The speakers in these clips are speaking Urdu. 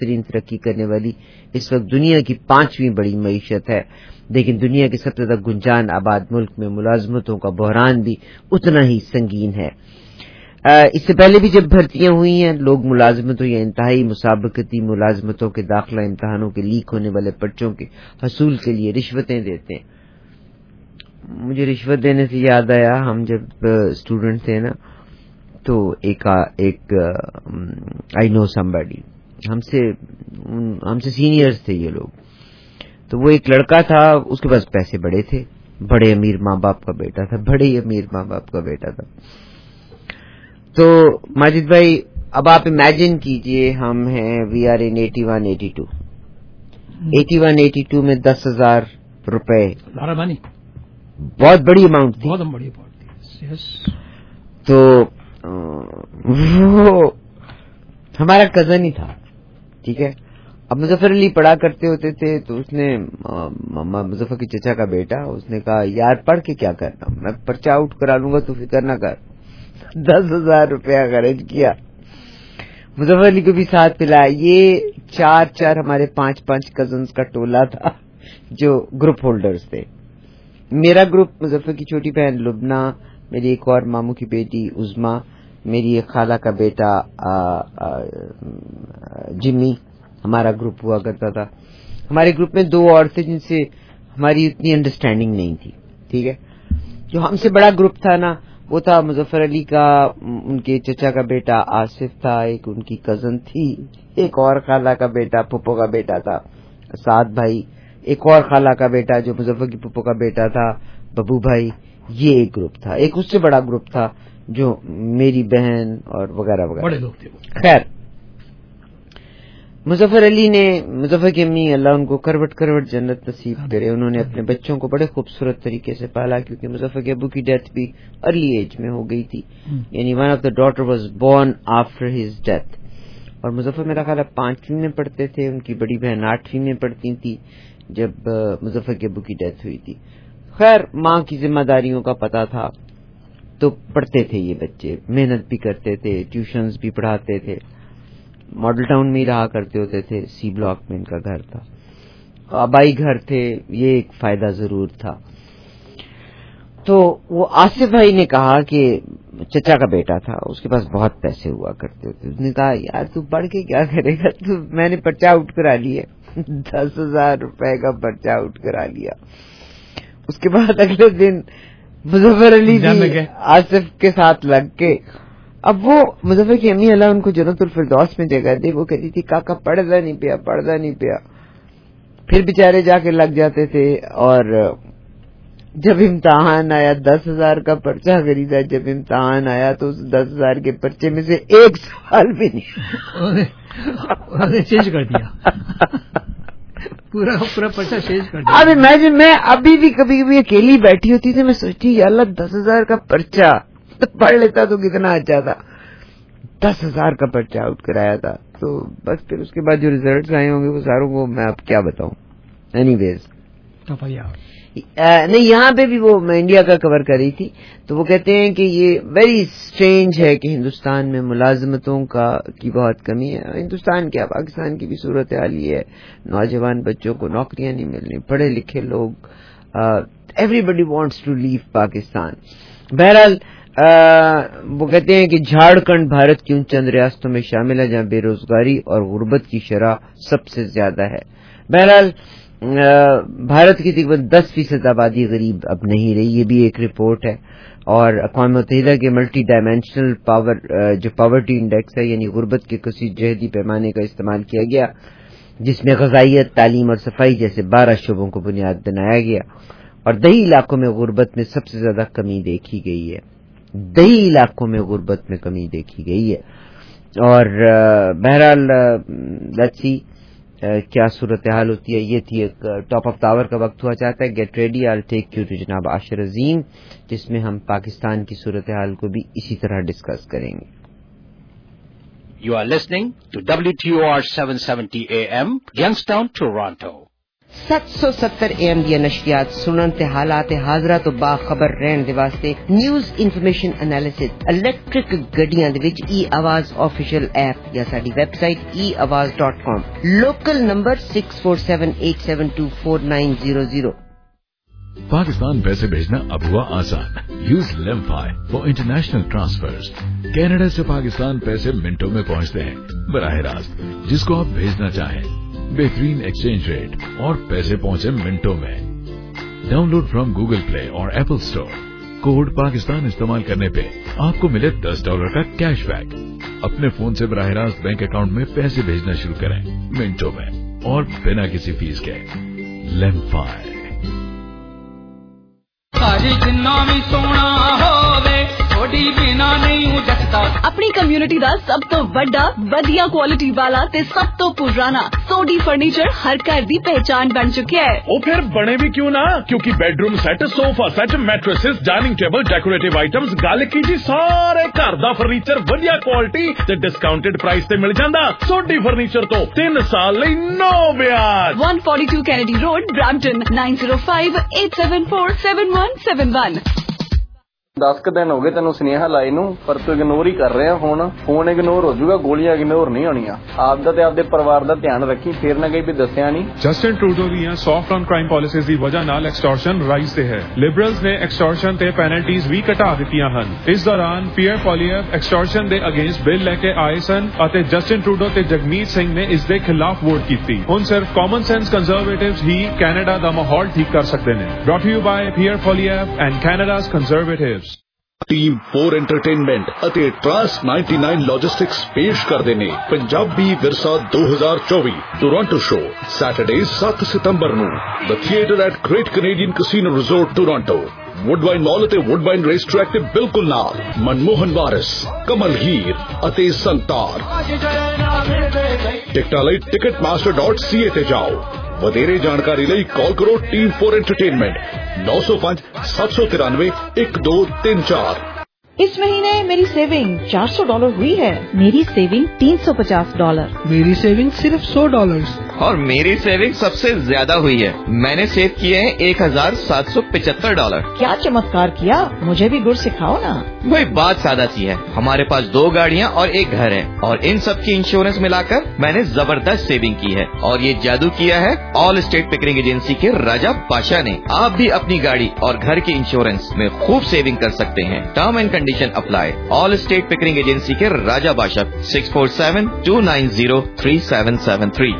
ترین ترقی کرنے والی اس وقت دنیا کی 5ویں بڑی معیشت ہے، لیکن دنیا کے سب سے زیادہ گنجان آباد ملک میں ملازمتوں کا بحران بھی اتنا ہی سنگین ہے۔ اس سے پہلے بھی جب بھرتیاں ہوئی ہیں، لوگ ملازمتوں یا انتہائی مسابقتی ملازمتوں کے داخلہ امتحانوں کے لیک ہونے والے پرچوں کے حصول کے لیے رشوتیں دیتے ہیں۔ مجھے رشوت دینے سے یاد آیا، ہم جب اسٹوڈنٹ تھے نا تو ایک آئی نو سمبڈی، ہم سے سینئرز تھے یہ لوگ، تو وہ ایک لڑکا تھا، اس کے پاس پیسے بڑے تھے، بڑے امیر ماں باپ کا بیٹا تھا، بڑے امیر ماں باپ کا بیٹا تھا۔ تو ماجد بھائی اب آپ امیجن کیجئے، ہم ہیں وی آر ان 81-82 میں 10,000 روپے بہت بڑی اماؤنٹ تھی، بہت بڑی اماؤنٹ تھی۔ تو وہ ہمارا کزن ہی تھا، ٹھیک ہے۔ اب مظفر علی پڑھا کرتے ہوتے تھے، تو اس نے مظفر کے چچا کا بیٹا، اس نے کہا یار پڑھ کے کیا کرنا، میں پرچہ آؤٹ کرا لوں گا تو فکر نہ کر۔ 10,000 روپیہ خرچ کیا، مظفر علی کو بھی ساتھ ملا۔ یہ 4 ہمارے 5 کزنز کا ٹولہ تھا جو گروپ ہولڈرز تھے۔ میرا گروپ مظفر کی چھوٹی بہن لبنہ، میری ایک اور ماموں کی بیٹی عظما، میری ایک خالہ کا بیٹا جمی، ہمارا گروپ ہوا کرتا تھا۔ ہمارے گروپ میں 2 اور تھے جن سے ہماری اتنی انڈرسٹینڈنگ نہیں تھی، ٹھیک ہے۔ جو ہم سے بڑا گروپ تھا نا، وہ تھا مظفر علی کا ان کے چچا کا بیٹا آصف تھا، ایک ان کی کزن تھی، ایک اور خالہ کا بیٹا پھپھو کا بیٹا تھا سعد بھائی، ایک اور خالہ کا بیٹا جو مظفر کی پھپھو کا بیٹا تھا ببو بھائی، یہ ایک گروپ تھا۔ ایک اس سے بڑا گروپ تھا جو میری بہن اور وغیرہ وغیرہ، بڑے لوگ تھے۔ خیر، مظفر علی نے، مظفر کی امی اللہ ان کو کروٹ جنت نصیب کرے، انہوں نے اپنے بچوں کو بڑے خوبصورت طریقے سے پالا، کیونکہ مظفر کے ابو کی ڈیتھ بھی ارلی ایج میں ہو گئی تھی، یعنی one of the daughter was born after his death. اور مظفر میرا خیال ہے 5ویں میں پڑھتے تھے، ان کی بڑی بہن 8ویں میں پڑھتی تھی جب مظفر کے ابو کی ڈیتھ ہوئی تھی۔ خیر، ماں کی ذمہ داریوں کا پتہ تھا تو پڑھتے تھے یہ بچے، محنت بھی کرتے تھے، ٹیوشنز بھی پڑھاتے تھے، ماڈل ٹاؤن میں ہی رہا کرتے ہوتے تھے، سی بلاک میں ان کا گھر تھا، آبائی گھر تھے، یہ ایک فائدہ ضرور تھا۔ تو وہ آصف بھائی نے کہا کہ چچا کا بیٹا تھا، اس کے پاس بہت پیسے ہوا کرتے ہوتے، اس نے کہا یار تو پڑھ کے کیا کرے گا، تو میں نے پرچہ آؤٹ کرا لیا، 10,000 روپے کا پرچہ آؤٹ کرا لیا۔ اس کے بعد اگلے دن مظفر علی بھی آصف کے ساتھ لگ کے، اب وہ مظفر کی امی اللہ ان کو جنت الفردوس میں جگہ دے، وہ کہتی تھی کاکا پڑھتا نہیں پیا، پھر بیچارے جا کے لگ جاتے تھے، اور جب امتحان آیا 10,000 کا پرچہ خریدا، جب امتحان آیا تو اس 10,000 کے پرچے میں سے ایک سوال بھی نہیں چینج کر دیا، پورا پرچہ چینج کر دیا۔ اب امیجن، میں ابھی بھی کبھی کبھی اکیلی بیٹھی ہوتی تھی، میں سوچتی یا اللہ 10,000 کا پرچہ پڑھ لیتا تو کتنا اچھا تھا، 10,000 کا پرچہ آؤٹ کرایا تھا۔ تو بس پھر اس کے بعد جو ریزلٹس آئے ہوں گے وہ ساروں کو میں اب کیا بتاؤں۔ اینی ویز، نہیں، یہاں پہ بھی وہ میں انڈیا کا کور کر رہی تھی، تو وہ کہتے ہیں کہ یہ ویری اسٹرینج ہے کہ ہندوستان میں ملازمتوں کی بہت کمی ہے۔ ہندوستان کیا، پاکستان کی بھی صورتحال یہ ہے، نوجوان بچوں کو نوکریاں نہیں مل رہی، پڑھے لکھے لوگ، everybody wants to leave Pakistan. بہرحال وہ کہتے ہیں کہ جھارکھنڈ بھارت کی ان چند ریاستوں میں شامل ہے جہاں بے روزگاری اور غربت کی شرح سب سے زیادہ ہے۔ بہرحال بھارت کی تقریباً 10% آبادی غریب اب نہیں رہی، یہ بھی ایک رپورٹ ہے، اور اقوام متحدہ کے ملٹی ڈائمینشنل جو پاورٹی انڈیکس ہے، یعنی غربت کے کثیر جہتی پیمانے کا استعمال کیا گیا، جس میں غذائیت، تعلیم اور صفائی جیسے 12 شعبوں کو بنیاد بنایا گیا، اور دیہی علاقوں میں غربت میں سب سے زیادہ کمی دیکھی گئی ہے، دیہی علاقوں میں غربت میں کمی دیکھی گئی ہے۔ اور بہرحال لیٹس سی کیا صورتحال ہوتی ہے۔ یہ تھی ایک ٹاپ آف ٹاور کا وقت ہوا چاہتا ہے، get ready, I take you to جناب عاشر عظیم، جس میں ہم پاکستان کی صورتحال کو بھی اسی طرح ڈسکس کریں گے۔ You are listening to WTOR 770 AM, Youngstown, Toronto. 770 AM ਦੀਆਂ ਨਸ਼ਰੀਆਤ ਸੁਣਨ ਤੇ ਹਾਲਾਤ ਹਾਜ਼ਰਾ ਤੋਂ ਬਾਖਬਰ ਰਹਿਣ ਦੇ ਵਾਸਤੇ ਨਿਊਜ਼ ਇਨਫੋਰਮੇਸ਼ਨ ਐਨਾਲਿਸਿਸ ਇਲੈਕਟ੍ਰਿਕ ਗੱਡੀਆਂ ਦੇ ਵਿੱਚ e-ਆਵਾਜ਼ ਆਫੀਸ਼ੀਅਲ ਐਪ ਜਾਂ ਸਾਡੀ website eawaz.com local number 6478724900 Pakistan पैसे भेजना अब हुआ आसान। Use LemFi for international transfers. Canada से पाकिस्तान पैसे मिनटों में पहुंचते हैं बराह रास्त जिसको आप भेजना चाहें। बेहतरीन एक्सचेंज रेट और पैसे पहुंचे मिनटों में। डाउनलोड फ्रॉम गूगल प्ले और एप्पल स्टोर। कोड पाकिस्तान इस्तेमाल करने पे आपको मिले $10 का कैशबैक। अपने फोन से बराह रास्त बैंक अकाउंट में पैसे भेजना शुरू करें मिनटों में और बिना किसी फीस के। लेमफाई। अपनी कम्युनिटी ਦਾ ਸਭ ਤੋਂ ਵੱਡਾ ਵਧੀਆ ਕੁਆਲਿਟੀ ਵਾਲਾ ਤੇ ਸਭ ਤੋਂ ਪੁਰਾਣਾ ਸੋਡੀ ਫਰਨੀਚਰ ਹਰ ਘਰ ਦੀ ਪਹਿਚਾਨ ਬਣ ਚੁੱਕਿਆ ਹੈ। ਉਹ ਫਿਰ ਬਣੇ ਵੀ ਕਿਉਂ ਨਾ, ਕਿਉਂਕਿ bedroom set, sofa set, mattresses, dining table, decorative items, ਗੱਲ ਕੀ ਜੀ ਸਾਰੇ ਘਰ ਦਾ ਫਰਨੀਚਰ ਵਧੀਆ ਕੁਆਲਿਟੀ ਤੇ ਡਿਸਕਾਊਂਟਡ ਪ੍ਰਾਈਸ ਤੇ ਮਿਲ ਜਾਂਦਾ। ਸੋਡੀ ਫਰਨੀਚਰ ਤੋਂ 3 ਸਾਲ ਲਈ ਨੋ ਵਿਆਜ। 142 ਕੈਨੇਡੀ ਰੋਡ, ਬ੍ਰੈਂਪਟਨ 9058747171। 10 ਦਿਨ ਹੋ ਗਏ ਤੈਨੂੰ ਸੁਨੇਹਾ ਲਾਏ ਨੂੰ, ਪਰ ਤੂੰ ਇਗਨੋਰ ਹੀ ਕਰ ਰਿਹਾ। ਫੋਨ ਇਗਨੋਰ ਹੋ ਜਾਊਗਾ, ਗੋਲੀਆਂ ਇਗਨੋਰ ਨਹੀਂ ਹੋਣੀਆਂ। ਆਪਦਾ ਤੇ ਆਪਦੇ ਪਰਿਵਾਰ ਦਾ ਧਿਆਨ ਰੱਖੀ, ਫੇਰ ਨਾ ਕਹੀਂ ਵੀ ਦੱਸਿਆ ਨਹੀਂ। ਜਸਟਿਨ ਟਰੂਡੋ ਦੀਆਂ ਸੌਫਟ ਔਨ ਕ੍ਰਾਈਮ ਪਾਲਿਸੀਜ਼ ਦੀ ਵਜ੍ਹਾ ਨਾਲ ਐਕਸਟੋਰਸ਼ਨ ਰਾਈਜ਼ ਤੇ ਹੈ। ਲਿਬਰਲਸ ਨੇ ਐਕਸਟੋਰਸ਼ਨ ਤੇ ਪੈਨਲਟੀਜ਼ ਵੀ ਘਟਾ ਦਿੱਤੀਆਂ ਹਨ। ਇਸ ਦੌਰਾਨ ਪੀਅਰ ਪੋਲੀਅਰ ਐਕਸਟੋਰਸ਼ਨ ਦੇ ਅਗੇਂਸਟ ਬਿੱਲ ਲੈ ਕੇ ਆਏ ਸਨ ਅਤੇ ਜਸਟਿਨ ਟਰੂਡੋ ਤੇ ਜਗਮੀਤ ਸਿੰਘ ਨੇ ਇਸ ਦੇ ਖਿਲਾਫ ਵੋਟ ਕੀਤੀ। ਹੁਣ ਸਿਰਫ ਕਾਮਨ ਸੈਂਸ ਕੰਜ਼ਰਵੇਟਿਵਸ ਹੀ ਕੈਨੇਡਾ ਦਾ ਮਾਹੌਲ ਠੀਕ ਕਰ ਸਕਦੇ ਨੇ। Brought you by Pierre Poilievre and Canada's Conservatives. Team 4 Entertainment ਅਤੇ ਟਰਾਂਸ 99 ਲੌਜਿਸਟਿਕਸ ਪੇਸ਼ ਕਰਦੇ ਨੇ ਪੰਜਾਬੀ ਵਿਰਸਾ 2024 ਟੋਰਾਂਟੋ ਸ਼ੋਅ ਸੈਟਰਡੇ 7 ਸਤੰਬਰ ਨੂੰ the Theatre at Great Canadian Casino Resort Toronto. Woodbine Mall ਅਤੇ ਵੁੱਡਬਾਈਨ ਰੇਸ ਟਰੈਕ ਦੇ ਬਿਲਕੁਲ ਨਾਲ ਮਨਮੋਹਨ ਵਾਰਿਸ, ਕਮਲ ਹੀਰ ਅਤੇ ਸੰਤਾਰ। ਟਿਕਟਾਂ ਲਈ ticketmaster.ca ਤੇ ਜਾਓ। ਵਧੇਰੇ ਜਾਣਕਾਰੀ ਲਈ ਕਾਲ ਕਰੋ ਟੀਮ 4 ਐਂਟਰਟੇਨਮੈਂਟ 905 793 1234। इस महीने मेरी सेविंग $400 हुई है। मेरी सेविंग $350। मेरी सेविंग सिर्फ $100। और मेरी सेविंग सबसे ज्यादा हुई है। मैंने सेव किए हैं $1775। क्या चमत्कार किया, मुझे भी गुर सिखाओ ना। वही बात सादा सी है। हमारे पास 2 गाड़ियाँ और 1 घर है और इन सब की इंश्योरेंस मिलाकर मैंने जबरदस्त सेविंग की है। और ये जादू किया है ऑल स्टेट पिकरिंग एजेंसी के राजा बादशाह ने। आप भी अपनी गाड़ी और घर की इंश्योरेंस में खूब सेविंग कर सकते हैं। Term and condition apply. Allstate Pickering agency के राजा बादशाह 647-290-3773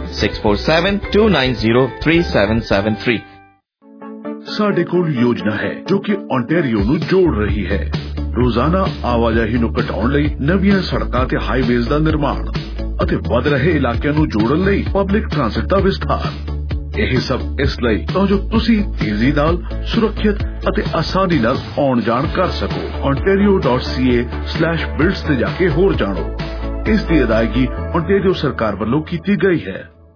647-290-3773। ਸਾਡੇ ਕੋਲ ਯੋਜਨਾ ਹੈ ਜੋ ਕਿ ਓਨਟਾਰੀਓ ਨੂੰ ਜੋੜ ਰਹੀ ਹੈ। ਰੋਜ਼ਾਨਾ ਆਵਾਜਾਈ ਨੂੰ ਘਟਾਉਣ ਲਈ ਨਵੀਆਂ ਸੜਕਾਂ ਤੇ ਹਾਈਵੇਜ਼ ਦਾ ਨਿਰਮਾਣ ਅਤੇ ਵੱਧ ਰਹੇ ਇਲਾਕਿਆਂ ਨੂੰ ਜੋੜਨ ਲਈ ਪਬਲਿਕ ਟ੍ਰਾਂਸਪੋਰਟ ਦਾ ਵਿਸਥਾਰ। ਇਹ ਸਭ ਇਸ ਲਈ ਤਾਂ ਜੋ ਤੁਸੀਂ ਤੇਜ਼ੀ ਨਾਲ, ਸੁਰੱਖਿਅਤ ਅਤੇ ਆਸਾਨੀ ਨਾਲ ਆਉਣ ਜਾਣ ਕਰ ਸਕੋ। ontario.ca/builds ਤੇ ਜਾ ਕੇ ਹੋਰ ਜਾਣੋ। ਇਸ ਦੀ ਅਦਾਇਗੀ ontario ਸਰਕਾਰ ਵੱਲੋਂ ਕੀਤੀ ਗਈ ਹੈ।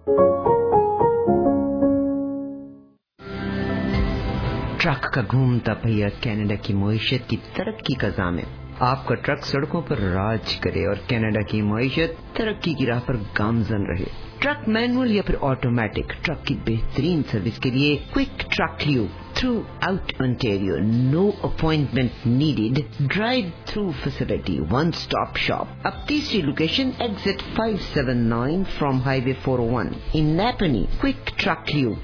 ट्रक का घूमता पहिया कनाडा की मईशत की तरक्की का ज़ामिन। आपका ट्रक सड़कों पर राज करे और कनाडा की मईशत तरक्की की राह पर गामजन रहे। ट्रक मैनुअल या फिर ऑटोमेटिक, ट्रक की बेहतरीन सर्विस के लिए Quick Truck Lube throughout Ontario. No appointment needed, drive through facility, one stop shop. अब तीसरी location exit 579 from highway 401 in Napanee. Quick Truck Lube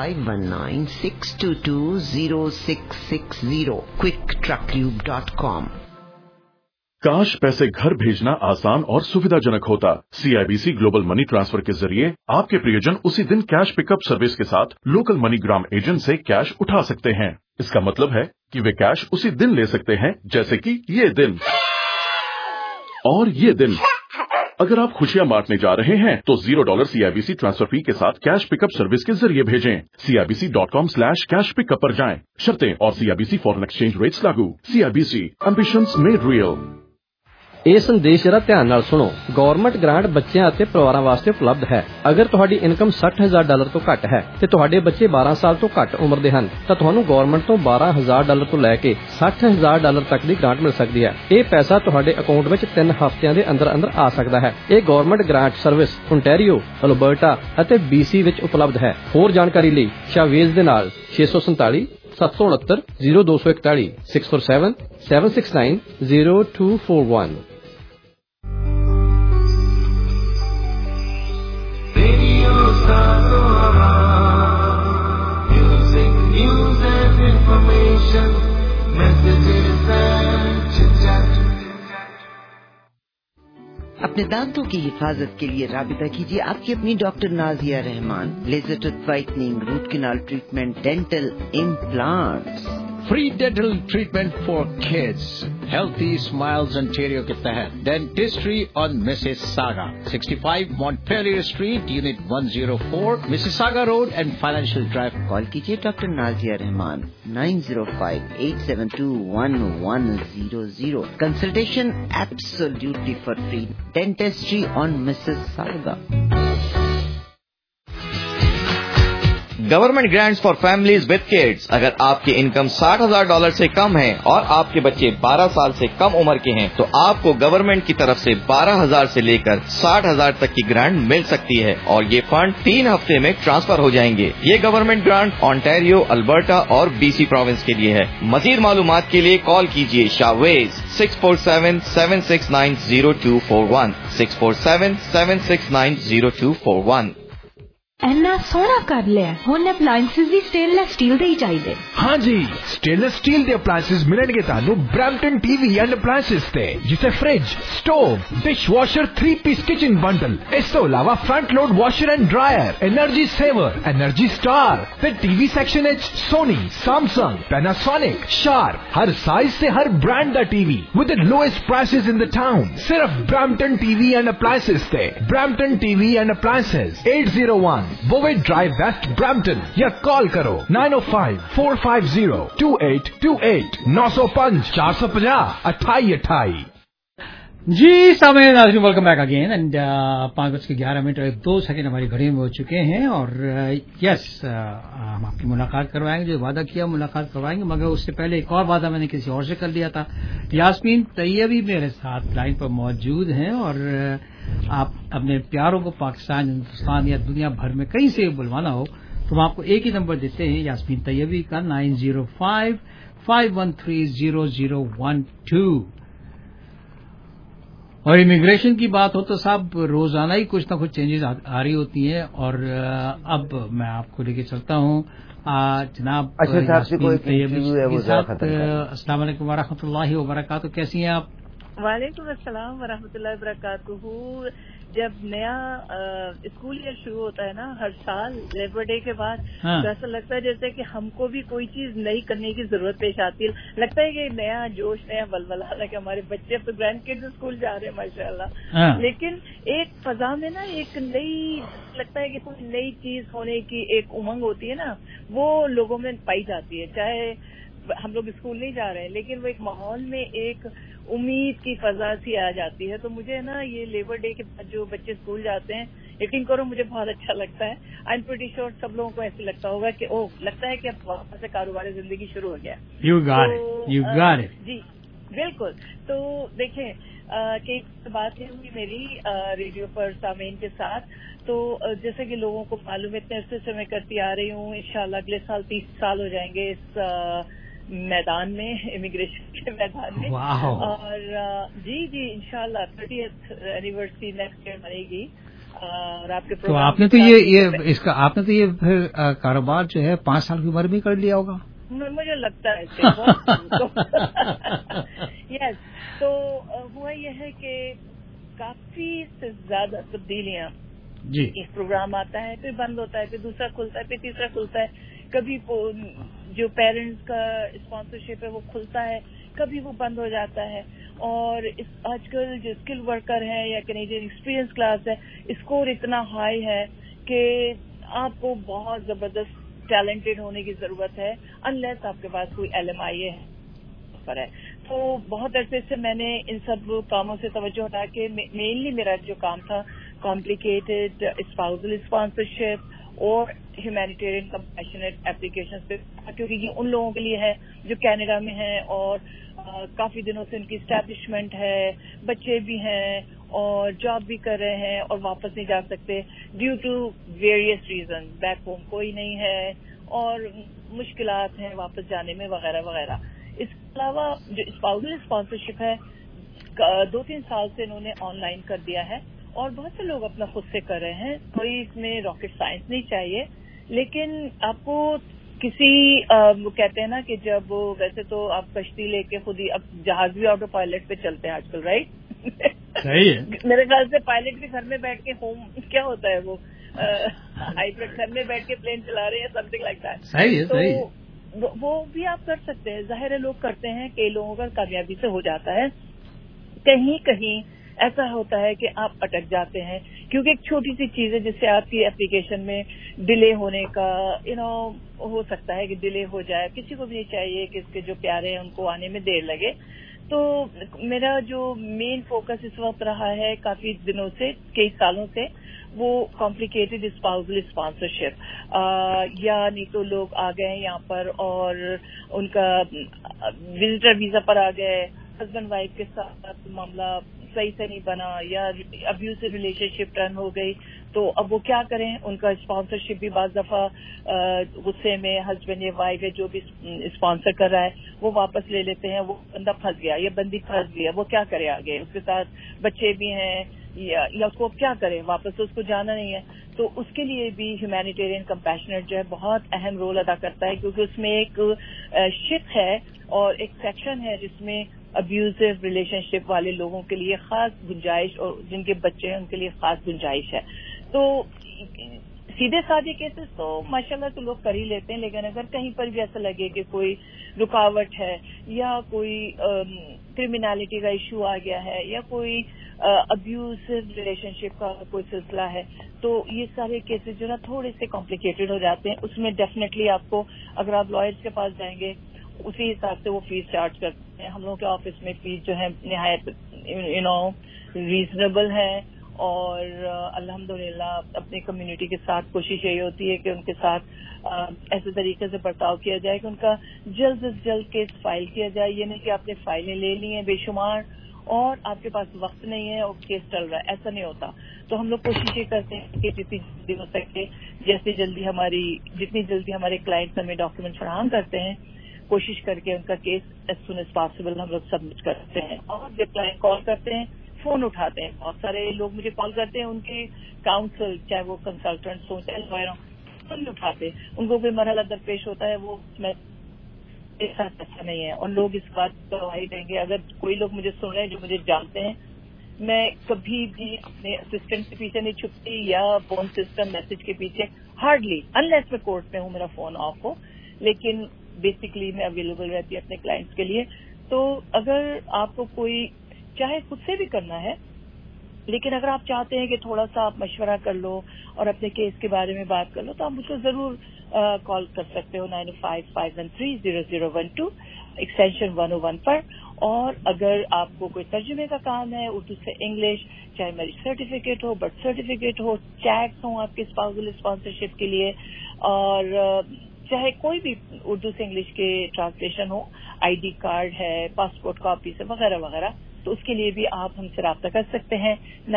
519-622-0660 quicktrucklube.com। काश पैसे घर भेजना आसान और सुविधाजनक होता। CIBC ग्लोबल मनी ट्रांसफर के जरिए आपके प्रियजन उसी दिन कैश पिकअप सर्विस के साथ लोकल मनीग्राम एजेंट से कैश उठा सकते हैं। इसका मतलब है कि वे कैश उसी दिन ले सकते हैं, जैसे कि ये दिन और ये दिन। अगर आप खुशियां बांटने जा रहे हैं तो $0 CIBC ट्रांसफर फी के साथ कैश पिकअप सर्विस के जरिए भेजें। CIBC.com/कैश पिकअप पर जाएं। शर्तें और CIBC फॉरेन एक्सचेंज रेट्स लागू। CIBC ambitions made real. ਇਹ ਸੰਦੇਸ਼ ਜਰਾ ਧਿਆਨ ਨਾਲ ਸੁਣੋ। ਗਵਰਨਮੈਂਟ ਗ੍ਰਾਂਟ ਬੱਚਿਆਂ ਅਤੇ ਪਰਿਵਾਰਾਂ ਵਾਸਤੇ ਉਪਲਬਧ ਹੈ। ਅਗਰ ਤੁਹਾਡੀ ਇਨਕਮ $60,000 ਤੋਂ ਘੱਟ ਹੈ ਤੇ ਤੁਹਾਡੇ ਬੱਚੇ 12 ਸਾਲ ਤੋਂ ਘੱਟ ਉਮਰ ਦੇ ਹਨ ਤਾਂ ਤੁਹਾਨੂੰ ਗਵਰਨਮੈਂਟ ਤੋਂ $12,000 ਤੋਂ ਲੈ ਕੇ $60,000 ਤੱਕ ਦੀ ਗ੍ਰਾਂਟ ਮਿਲ ਸਕਦੀ ਹੈ। ਇਹ ਪੈਸਾ ਤੁਹਾਡੇ ਅਕਾਊਂਟ ਵਿੱਚ 3 ਹਫ਼ਤਿਆਂ ਦੇ ਅੰਦਰ ਆ ਸਕਦਾ ਹੈ। ਇਹ government grant service Ontario, Alberta ਅਤੇ BC ਵਿੱਚ ਉਪਲਬਧ ਹੈ। ਹੋਰ ਜਾਣਕਾਰੀ ਲਈ ਸ਼ਾਵੇਜ਼ ਦੇ ਨਾਲ 647 769 0241 647 769 0241। अपने दांतों की हिफाजत के लिए राबिता कीजिए आपकी अपनी doctor Nazia Rahman. Laser tooth whitening, root canal treatment, dental implants, free dental treatment for kids. Healthy Smiles Ontario के तहत Dentistry on Mississauga, 65 Montpellier Street, unit 104, Mississauga Road and Financial Drive. Call कीजिए doctor Nazia Rahman 905-872-1100। Consultation absolutely for free. Dentistry on Mississauga. Government grants for families with kids. अगर आपकी इनकम $60,000 से कम है और आपके बच्चे 12 साल से कम उम्र के हैं तो आपको गवर्नमेंट की तरफ से 12,000 से लेकर 60,000 तक की ग्रांट मिल सकती है और ये फंड 3 हफ्ते में ट्रांसफर हो जाएंगे। ये गवर्नमेंट ग्रांट ओंटारियो, अल्बर्टा और BC प्रोविंस के लिए है। मजीद मालूमात के लिए कॉल कीजिए शावेज 647-769-0241 647-769-0241। ਇੰਨਾ ਸੋਹਣਾ ਕਰ ਲਿਆ। ਹੁਣ ਅਪਲਾਈਐਂਸਿਸ ਵੀ ਸਟੇਨਲੈਸ ਸਟੀਲ ਦੇ ਹੀ ਚਾਹੀਦੇ। हाँ जी, स्टेनलेस स्टील ਦੇ ਅਪਲਾਈਐਂਸਿਸ ਮਿਲਣਗੇ ਤੁਹਾਨੂੰ ਬ੍ਰੈਂਪਟਨ TV ਐਂਡ ਅਪਲਾਈਐਂਸਿਸ ਤੇ, ਜਿਵੇਂ fridge, stove, dishwasher, 3-piece kitchen bundle. ਇਸ ਤੋਂ ਇਲਾਵਾ front load washer and dryer, energy saver, Energy Star ਤੇ TV ਸੈਕਸ਼ਨ ਵਿੱਚ ਸੋਨੀ, ਸੈਮਸੰਗ, ਪੈਨਾਸੋਨਿਕ, ਸ਼ਾਰਪ, ਹਰ ਸਾਈਜ਼ ਤੇ ਹਰ ਬ੍ਰਾਂਡ ਦਾ TV with the lowest prices in the town। ਸਿਰਫ ਬ੍ਰੈਂਪਟਨ TV ਐਂਡ ਅਪਲਾਈਐਂਸਿਸ ਤੇ। Brampton TV and appliances 801 Bowen Drive West Brampton या कॉल करो 905-450-2828 905 450 2828। जी सामने नाज़रीन, वेलकम बैक अगेन एंड 5:11 हमारी घड़ी में हो चुके हैं और यस हम आपकी मुलाकात करवाएंगे। जो वादा किया मुलाकात करवाएंगे, मगर उससे पहले एक और वादा मैंने किसी और से कर लिया था। यास्मीन तैयबी मेरे साथ लाइन पर मौजूद हैं और आप अपने प्यारों को पाकिस्तान, हिंदुस्तान या दुनिया भर में कहीं से बुलवाना हो तो हम आपको एक ही नंबर देते हैं यास्मीन तैयबी का 905-513-0012। और इमिग्रेशन की बात हो तो साहब रोजाना ही कुछ ना कुछ चेंजेस आ रही होती हैं और अब मैं आपको लेके चलता हूँ जनाब यास्मीन तैयबी के साथ। अस्सलाम वालेकुम वरहमतुल्लाहि वबरकातुहू। कैसी हैं आप? वालेकुम अस्सलाम वरहमतुल्लाहि वबरकातुहू। जब नया स्कूल ईयर शुरू होता है ना हर साल लेबर डे के बाद, तो ऐसा लगता है जैसे कि हमको भी कोई चीज नई करने की जरूरत पेश आती है। लगता है कि नया जोश, नया बलबला, हालांकि हमारे बच्चे अब तो ग्रैंड किड्स स्कूल जा रहे हैं माशाल्लाह, लेकिन एक फजा में ना एक नई, लगता है कि कोई नई चीज होने की एक उमंग होती है ना, वो लोगों में पाई जाती है। चाहे हम लोग स्कूल नहीं जा रहे हैं लेकिन वो एक माहौल में एक उम्मीद की फजा सी आ जाती है। तो मुझे ना ये लेबर डे के बाद जो बच्चे स्कूल जाते हैं, यकीन करो मुझे बहुत अच्छा लगता है। आई एम प्रीटी श्योर सब लोगों को ऐसे लगता होगा कि ओह, लगता है कि अब वापस से कारोबारी जिंदगी शुरू हो गया। You got it. जी बिल्कुल। तो देखें कि बात हुई मेरी रेडियो पर सामीन के साथ, तो जैसे कि लोगों को मालूम है इतने अरसे से मैं करती आ रही हूँ, इंशाल्लाह अगले साल 30 साल हो जाएंगे इस मैदान में, इमिग्रेशन के मैदान में। और जी इंशाल्लाह 30th एनिवर्सरी नेक्स्ट ईयर बनेगी। और आपके तो आपने तो ये फिर कारोबार जो है 5 साल की उम्र में कर लिया होगा, मुझे लगता है। यस, तो हुआ यह है कि काफी से ज्यादा तब्दीलियां जी, एक प्रोग्राम आता है फिर बंद होता है, फिर दूसरा खुलता है, फिर तीसरा खुलता है, कभी जो पेरेंट्स का स्पॉन्सरशिप है वो खुलता है, कभी वो बंद हो जाता है। और आजकल जो स्किल वर्कर है या कैनेडियन एक्सपीरियंस क्लास है, स्कोर इतना हाई है कि आपको बहुत जबरदस्त टैलेंटेड होने की जरूरत है, अनलेस आपके पास कोई LMIA है। तो बहुत अरसे से मैंने इन सब कामों से तवज्जो हटा के मेनली मेरा जो काम था कॉम्प्लिकेटेड स्पाउसल स्पॉन्सरशिप और ह्यूमैनिटेरियन कंपैशनेट एप्लीकेशंस पे, क्योंकि ये उन लोगों के लिए है जो कनाडा में हैं और काफी दिनों से उनकी एस्टैब्लिशमेंट है, बच्चे भी हैं और जॉब भी कर रहे हैं और वापस नहीं जा सकते due to various reason, back home कोई नहीं है और मुश्किलात हैं वापस जाने में वगैरह वगैरह। इसके अलावा जो स्पाउसल स्पॉन्सरशिप है 2-3 साल से इन्होंने ऑनलाइन कर दिया है और बहुत से लोग अपना खुद से कर रहे हैं। कोई इसमें रॉकेट साइंस नहीं चाहिए, लेकिन आपको किसी वो कहते हैं ना कि जब वैसे तो आप कश्ती लेके खुद ही, अब जहाज भी ऑटो पायलट पे चलते हैं आजकल, राइट? सही है। मेरे ख्याल से पायलट भी घर में बैठ के होम क्या होता है वो हाइब्रिड घर में बैठ के प्लेन चला रहे हैं, समथिंग लाइक दैट। सही है, सही है। वो भी आप कर सकते हैं, जाहिर है लोग करते हैं, कई लोगों का कामयाबी से हो जाता है। कहीं कहीं ऐसा होता है कि आप अटक जाते हैं क्योंकि एक छोटी सी चीज है जिससे आपकी एप्लीकेशन में डिले होने का हो सकता है कि डिले हो जाए। किसी को भी नहीं चाहिए कि इसके जो प्यारे हैं उनको आने में देर लगे। तो मेरा जो मेन फोकस इस वक्त रहा है काफी दिनों से, कई सालों से, वो कॉम्प्लिकेटेड स्पाउसल स्पॉन्सरशिप। या नहीं तो लोग आ गए यहाँ पर और उनका विजिटर वीजा पर आ गए, हस्बैंड वाइफ के साथ मामला सही से नहीं बना या अब्यूसिव रिलेशनशिप टर्न हो गई, तो अब वो क्या करें? उनका स्पॉन्सरशिप भी बाज दफा गुस्से में हस्बैंड या वाइफ है जो भी स्पॉन्सर कर रहा है वो वापस ले लेते हैं। वो बंदा फंस गया या बंदी फंस गया, वो क्या करे आगे? उसके साथ बच्चे भी हैं या उसको क्या करें? वापस तो उसको जाना नहीं है। तो उसके लिए भी ह्यूमैनिटेरियन कंपैशनेट जो है बहुत अहम रोल अदा करता है, क्योंकि उसमें एक शिप है और एक सेक्शन है जिसमें अब्यूजिव रिलेशनशिप वाले लोगों के लिए खास गुंजाइश और जिनके बच्चे हैं उनके लिए खास गुंजाइश है। तो सीधे साधे केसेस तो माशाल्लाह तो लोग कर ही लेते हैं, लेकिन अगर कहीं पर भी ऐसा लगे कि कोई रुकावट है या कोई क्रिमिनलिटी का इश्यू आ गया है या कोई अब्यूसिव रिलेशनशिप का कोई सिलसिला है, तो ये सारे केसेस जो ना थोड़े से कॉम्प्लिकेटेड हो जाते हैं। उसमें डेफिनेटली आपको, अगर आप लॉयर्स के पास जाएंगे, उसी हिसाब से वो फीस चार्ज करते हैं। हम लोग के ऑफिस में फीस जो है निहायत रीजनेबल है और अल्हम्दुलिल्लाह अपनी कम्युनिटी के साथ कोशिश यही होती है कि उनके साथ ऐसे तरीके से बर्ताव किया जाए कि उनका जल्द से जल्द केस फाइल किया जाए। ये नहीं कि आपने फाइलें ले ली हैं बेशुमार और आपके पास वक्त नहीं है और केस चल रहा है, ऐसा नहीं होता। तो हम लोग कोशिश ये करते हैं कि जितनी जल्दी हो सके, जितनी जल्दी हमारे क्लाइंट्स हमें डॉक्यूमेंट फराहम करते हैं, कोशिश करके उनका case as soon as possible हम लोग सबमिट करते हैं। और जब क्लाइंट कॉल करते हैं, फोन उठाते हैं, बहुत सारे लोग मुझे कॉल करते हैं, उनके काउंसिल चाहे वो कंसल्टेंट्स हों चाहे लॉयर हों, फोन उठाते, उनको कोई मरहला दरपेश होता है, वो उसमें ऐसा अच्छा नहीं है। और लोग इस बात को गवाही देंगे, अगर कोई लोग मुझे सुन रहे हैं जो मुझे जानते हैं, मैं कभी भी अपने असिस्टेंट के पीछे नहीं छुपती या फोन सिस्टम मैसेज के पीछे, हार्डली, अनलेस मैं कोर्ट में हूँ, मेरा फोन ऑफ हो, लेकिन बेसिकली मैं अवेलेबल रहती हूँ अपने क्लाइंट्स के लिए। तो अगर आपको कोई चाहे खुद से भी करना है, लेकिन अगर आप चाहते हैं कि थोड़ा सा आप मशवरा कर लो और अपने केस के बारे में बात कर लो, तो आप मुझको जरूर कॉल कर सकते हो 9551300012 एक्सटेंशन 101 पर। और अगर आपको कोई तर्जुमे का काम है उर्दू से इंग्लिश, चाहे मैरिज सर्टिफिकेट हो, बर्थ सर्टिफिकेट हो, चेक्स हो आपके स्पाउसल स्पॉन्सरशिप के लिए, और चाहे कोई भी उर्दू से इंग्लिश के ट्रांसलेशन हो, आईडी कार्ड है, पासपोर्ट कॉपी से वगैरह वगैरह, तो उसके लिए भी आप हमसे राब्ता कर सकते हैं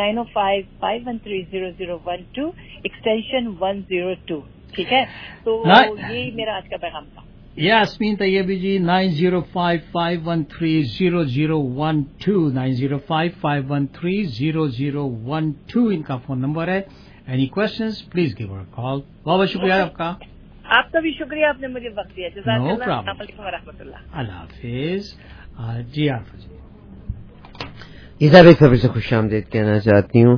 9055130012 एक्सटेंशन 102। ठीक है, तो ये मेरा आज का पैगाम था। यास्मीन तैयबी जी 9055130012 9055130012 इनका फोन नंबर है। Any questions please give a call. बहुत शुक्रिया आपका। आपका भी शुक्रिया, आपने मुझे वक्त दिया। जज़ाकल्लाह। अल्लाह हाफिज। जी आप ये साहब एक खबर से खुशामदीद कहना चाहती हूँ।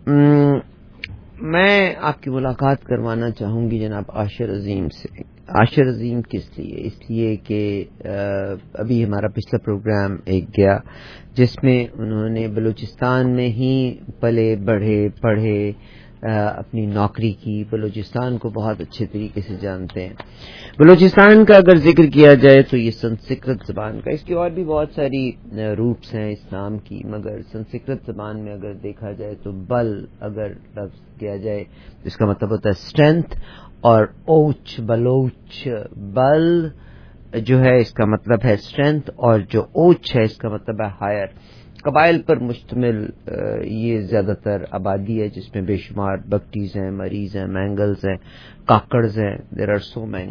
मैं आपकी मुलाकात करवाना चाहूंगी जनाब आशिर अजीम से। आशिर अजीम किस लिए? इसलिए कि अभी हमारा पिछला प्रोग्राम एक गया जिसमें उन्होंने बलूचिस्तान में ही पले बढ़े पढ़े اپنی نوکری کی، بلوچستان کو بہت اچھے طریقے سے جانتے ہیں. بلوچستان کا اگر ذکر کیا جائے تو یہ سنسکرت زبان کا، اس کی اور بھی بہت ساری روٹس ہیں اس نام کی، مگر سنسکرت زبان میں اگر دیکھا جائے تو بل اگر لفظ کیا جائے تو اس کا مطلب ہوتا ہے اسٹرینتھ، اور اوچ بلوچ بل جو ہے اس کا مطلب ہے اسٹرینتھ، اور جو اوچ ہے اس کا مطلب ہے ہائر. قبائل پر مشتمل یہ زیادہ تر آبادی ہے جس میں بے شمار بگٹیز ہیں، مریض ہیں، مینگلز ہیں، کاکڑز ہیں. There are so many.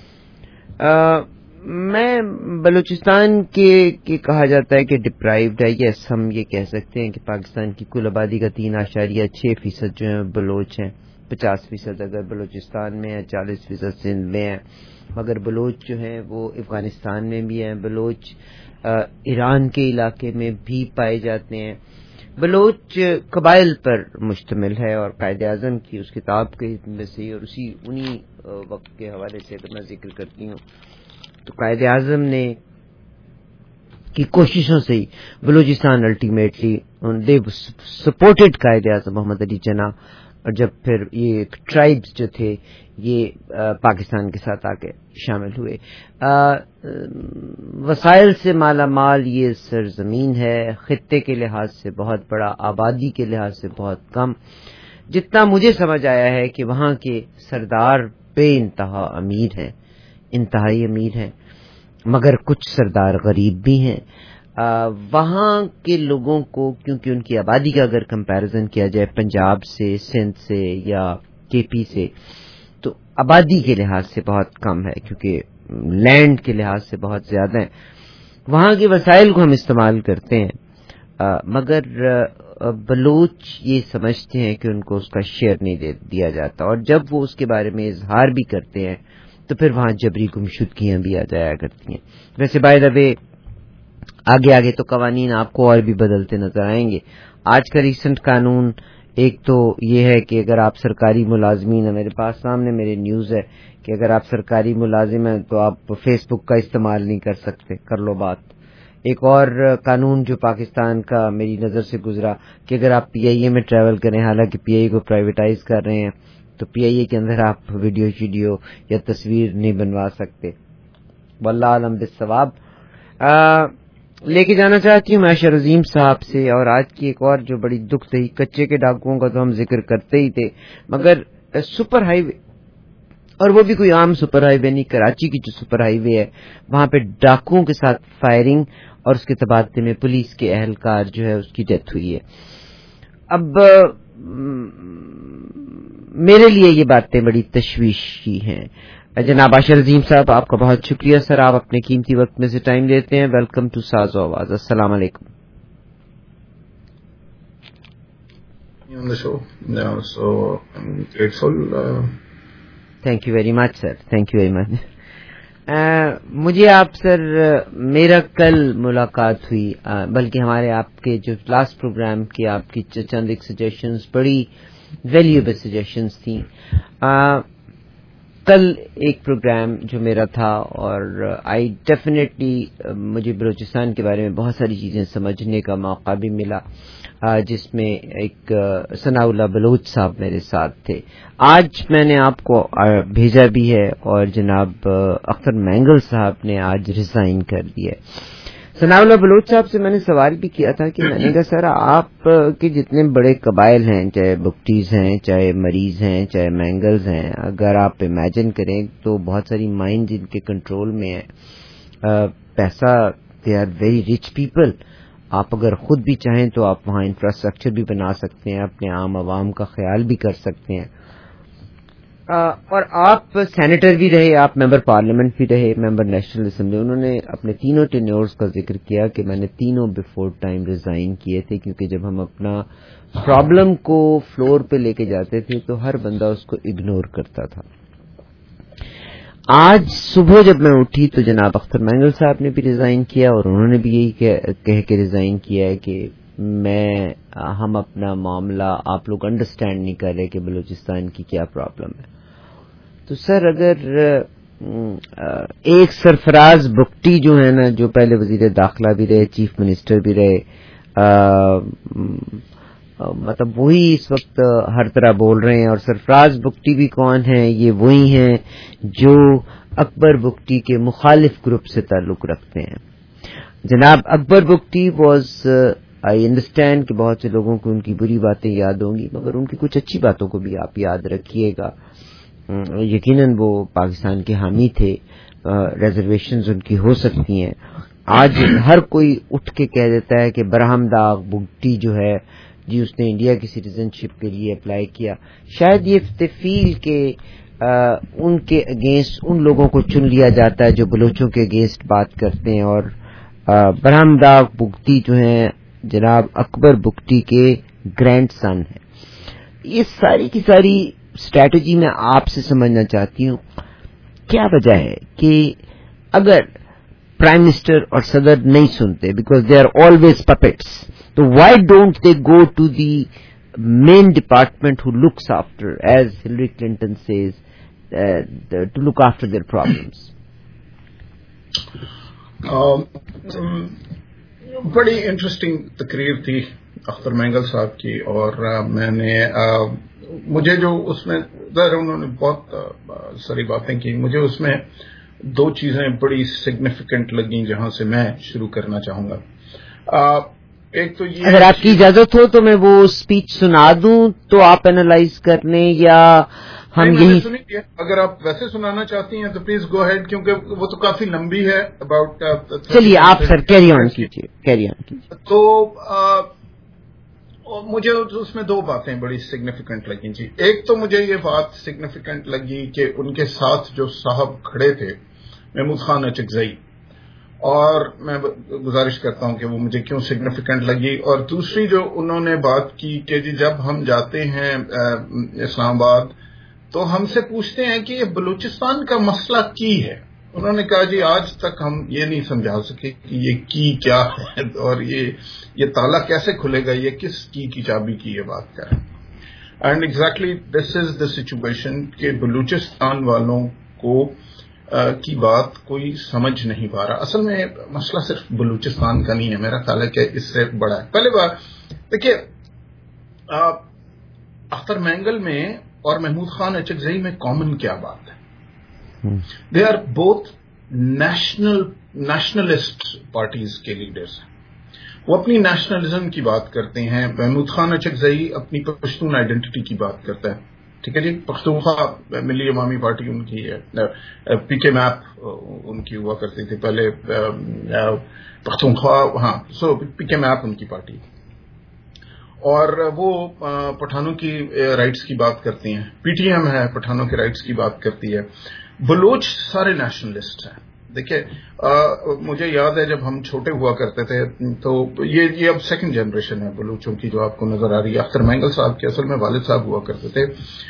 میں بلوچستان کے کہا جاتا ہے کہ ڈپرائیوڈ ہے. یس، ہم یہ کہہ سکتے ہیں کہ پاکستان کی کل آبادی کا 3.6% جو ہیں بلوچ ہیں. 50% اگر بلوچستان میں ہے، 40% سندھ میں ہے، مگر بلوچ جو ہیں وہ افغانستان میں بھی ہیں، بلوچ ایران کے علاقے میں بھی پائے جاتے ہیں. بلوچ قبائل پر مشتمل ہے، اور قائد اعظم کی اس کتاب کے میں سے اور انہی وقت کے حوالے سے اگر میں ذکر کرتی ہوں تو قائد اعظم نے کی کوششوں سے ہی Balochistan ultimately they supported Quaid-e-Azam محمد علی جناح، اور جب پھر یہ ٹرائبز جو تھے یہ پاکستان کے ساتھ آ کے شامل ہوئے. وسائل سے مالا مال یہ سرزمین ہے، خطے کے لحاظ سے بہت بڑا، آبادی کے لحاظ سے بہت کم. جتنا مجھے سمجھ آیا ہے کہ وہاں کے سردار بے انتہا امیر ہیں، انتہائی امیر ہیں، مگر کچھ سردار غریب بھی ہیں. وہاں کے لوگوں کو کیونکہ ان کی آبادی کا اگر کمپیریزن کیا جائے پنجاب سے، سندھ سے یا کے پی سے، تو آبادی کے لحاظ سے بہت کم ہے کیونکہ لینڈ کے لحاظ سے بہت زیادہ ہیں. وہاں کے وسائل کو ہم استعمال کرتے ہیں، مگر بلوچ یہ سمجھتے ہیں کہ ان کو اس کا شیئر نہیں دیا جاتا، اور جب وہ اس کے بارے میں اظہار بھی کرتے ہیں تو پھر وہاں جبری گمشدگیاں بھی آ جایا کرتی ہیں. ویسے بائی دا وے آگے تو قوانین آپ کو اور بھی بدلتے نظر آئیں گے. آج کا ریسنٹ قانون ایک تو یہ ہے کہ اگر آپ سرکاری ملازمین ہیں، میرے پاس سامنے میری نیوز ہے کہ اگر آپ سرکاری ملازم ہیں تو آپ فیس بک کا استعمال نہیں کر سکتے، کر لو بات. ایک اور قانون جو پاکستان کا میری نظر سے گزرا کہ اگر آپ پی آئی اے میں ٹریول کریں، حالانکہ پی آئی اے کو پرائیویٹائز کر رہے ہیں، تو پی آئی اے کے اندر آپ ویڈیو یا تصویر نہیں بنوا سکتے. واللہ عالم بالصواب. لے کے جانا چاہتی ہوں میں اشر عظیم صاحب سے، اور آج کی ایک اور جو بڑی دکھ دہی، کچے کے ڈاکوؤں کا تو ہم ذکر کرتے ہی تھے، مگر سپر ہائی وے، اور وہ بھی کوئی عام سپر ہائی وے نہیں، کراچی کی جو سپر ہائی وے ہے وہاں پہ ڈاکوؤں کے ساتھ فائرنگ اور اس کے تبادلے میں پولیس کے اہلکار جو ہے اس کی ڈیتھ ہوئی ہے. اب میرے لیے یہ باتیں بڑی تشویشی ہیں. جناب اشر عظیم صاحب، آپ کا بہت شکریہ سر، آپ اپنے قیمتی وقت میں سے ٹائم دیتے ہیں. ویلکم ٹو ساز و آواز. السلام علیکم. On the show. Yeah, so I'm grateful. Thank you very much, sir. Thank you very much. مجھے آپ سر، میرا کل ملاقات ہوئی، بلکہ ہمارے آپ کے جو لاسٹ پروگرام کی آپ کی چند ایک سجیشنز بڑی ویلیوبل سجیشنز تھیں. کل ایک پروگرام جو میرا تھا، اور آئی ڈیفینیٹلی مجھے بلوچستان کے بارے میں بہت ساری چیزیں سمجھنے کا موقع بھی ملا، جس میں ایک ثناء اللہ بلوچ صاحب میرے ساتھ تھے. آج میں نے آپ کو بھیجا بھی ہے، اور جناب اختر مینگل صاحب نے آج ریزائن کر دیا ہے. ثناء اللہ بلوچ صاحب سے میں نے سوال بھی کیا تھا کہ میں نے کہا سر آپ کے جتنے بڑے قبائل ہیں، چاہے بگٹیز ہیں، چاہے مریض ہیں، چاہے مینگلز ہیں، اگر آپ امیجن کریں تو بہت ساری مائنڈ جن کے کنٹرول میں ہے، پیسہ، they are very rich people. آپ اگر خود بھی چاہیں تو آپ وہاں انفراسٹرکچر بھی بنا سکتے ہیں، اپنے عام عوام کا خیال بھی کر سکتے ہیں. اور آپ سینیٹر بھی رہے، آپ ممبر پارلیمنٹ بھی رہے، ممبر نیشنل اسمبلی. انہوں نے اپنے تینوں ٹینیورز کا ذکر کیا کہ میں نے تینوں بیفور ٹائم ریزائن کیے تھے، کیونکہ جب ہم اپنا پرابلم کو فلور پہ لے کے جاتے تھے تو ہر بندہ اس کو اگنور کرتا تھا. آج صبح جب میں اٹھی تو جناب اختر مینگل صاحب نے بھی ریزائن کیا، اور انہوں نے بھی یہی کہہ کے ریزائن کیا ہے کہ ہم اپنا معاملہ، آپ لوگ انڈرسٹینڈ نہیں کر رہے کہ بلوچستان کی کیا پرابلم ہے. تو سر اگر ایک سرفراز بگٹی جو ہے نا، جو پہلے وزیر داخلہ بھی رہے، چیف منسٹر بھی رہے، مطلب وہی اس وقت ہر طرح بول رہے ہیں. اور سرفراز بگٹی بھی کون ہیں؟ یہ وہی ہیں جو اکبر بگٹی کے مخالف گروپ سے تعلق رکھتے ہیں. جناب Akbar Bugti was, I understand کہ بہت سے لوگوں کو ان کی بری باتیں یاد ہوں گی، مگر ان کی کچھ اچھی باتوں کو بھی آپ یاد رکھیے گا. یقیناً وہ پاکستان کے حامی تھے، ریزرویشنز ان کی ہو سکتی ہیں. آج ہر کوئی اٹھ کے کہہ دیتا ہے کہ برہمداغ بگٹی جو ہے جی اس نے انڈیا کی سٹیزن شپ کے لیے اپلائی کیا. شاید یہ تفیل کہ ان کے اگینسٹ ان لوگوں کو چن لیا جاتا ہے جو بلوچوں کے اگینسٹ بات کرتے ہیں. اور برہمداغ بگٹی جو ہیں جناب اکبر بگٹی کے گرینڈ سن ہیں. یہ ساری کی ساری اسٹریٹجی میں آپ سے سمجھنا چاہتی ہوں کیا وجہ ہے کہ اگر پرائم منسٹر اور صدر نہیں سنتے، because they are always puppets, تو why don't they go to the main department who looks after, as Hillary Clinton says, to look after their problems. بڑی انٹرسٹنگ تقریر تھی اختر مینگل صاحب کی، اور میں نے مجھے جو اس میں انہوں نے بہت ساری باتیں کی، مجھے اس میں دو چیزیں بڑی سگنیفیکنٹ لگیں جہاں سے میں شروع کرنا چاہوں گا. ایک تو یہ، اگر آپ کی اجازت ہو تو میں وہ اسپیچ سنا دوں تو آپ اینالائز کر لیں، یا ہم یہی سنیں گے؟ اگر آپ ویسے سنانا چاہتی ہیں تو پلیز گو ہیڈ، کیونکہ وہ تو کافی لمبی ہے. اباؤٹ چلیے آپ سر کیری آن کیجیے. تو مجھے اس میں دو باتیں بڑی سگنیفیکنٹ لگیں جی. ایک تو مجھے یہ بات سگنیفیکنٹ لگی کہ ان کے ساتھ جو صاحب کھڑے تھے محمود خان اچکزئی، اور میں گزارش کرتا ہوں کہ وہ مجھے کیوں سگنیفیکنٹ لگی. اور دوسری جو انہوں نے بات کی کہ جی جب ہم جاتے ہیں اسلام آباد تو ہم سے پوچھتے ہیں کہ یہ بلوچستان کا مسئلہ کی ہے. انہوں نے کہا جی آج تک ہم یہ نہیں سمجھا سکے کہ یہ کی کیا ہے اور یہ تالا کیسے کھلے گا، یہ کس کی چابی کی یہ بات کریں. And exactly this is the situation کہ بلوچستان والوں کو کی بات کوئی سمجھ نہیں پا رہا. اصل میں مسئلہ صرف بلوچستان کا نہیں ہے، میرا خیال ہے کہ اس سے بڑا ہے. پہلے بات دیکھیے، اختر مینگل میں اور محمود خان اچکزئی میں کامن کیا بات ہے؟ They are both nationalist parties کے لیڈرز ہیں. وہ اپنی نیشنلزم کی بات کرتے ہیں. محمود خان اچکزئی اپنی پشتون آئیڈینٹی کی بات کرتا ہے، ٹھیک ہے جی. پختونخوا ملی عوامی پارٹی ان کی ہے، پی کے میپ ان کی ہوا کرتی تھی پہلے، پختونخوا، ہاں، سو پی کے میپ ان کی پارٹی. اور وہ پٹھانوں کی رائٹس کی بات کرتی ہیں. پی ٹی ایم ہے، پٹھانوں کے رائٹس کی بات کرتی ہے. بلوچ سارے نیشنلسٹ ہیں. دیکھیے مجھے یاد ہے جب ہم چھوٹے ہوا کرتے تھے تو یہ اب سیکنڈ جنریشن ہے بلوچوں کی جو آپ کو نظر آ رہی ہے. اختر مینگل صاحب کے اصل میں والد صاحب ہوا کرتے تھے،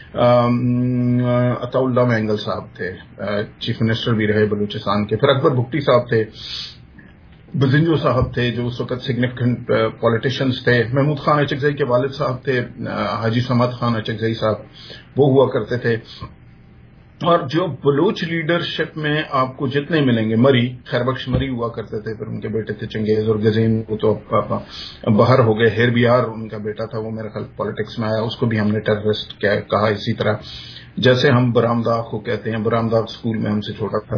عطا اللہ مینگل صاحب تھے، چیف منسٹر بھی رہے بلوچستان کے. پھر اکبر بگٹی صاحب تھے، بزنجو صاحب تھے جو اس وقت سگنیفیکنٹ پولیٹیشینز تھے. محمود خان اچکزئی کے والد صاحب تھے حاجی صمد خان اچکزئی صاحب، وہ ہوا کرتے تھے. اور جو بلوچ لیڈرشپ میں آپ کو جتنے ملیں گے، مری، خیر بخش مری ہوا کرتے تھے، پھر ان کے بیٹے تھے چنگیز اور گزین، وہ تو باہر ہو گئے. ہیر بیار ان کا بیٹا تھا، وہ میرا خیال پالیٹکس میں آیا، اس کو بھی ہم نے ٹیررسٹ کہا. اسی طرح جیسے ہم برامداغ کو کہتے ہیں، برامداغ اسکول میں ہم سے چھوٹا تھا.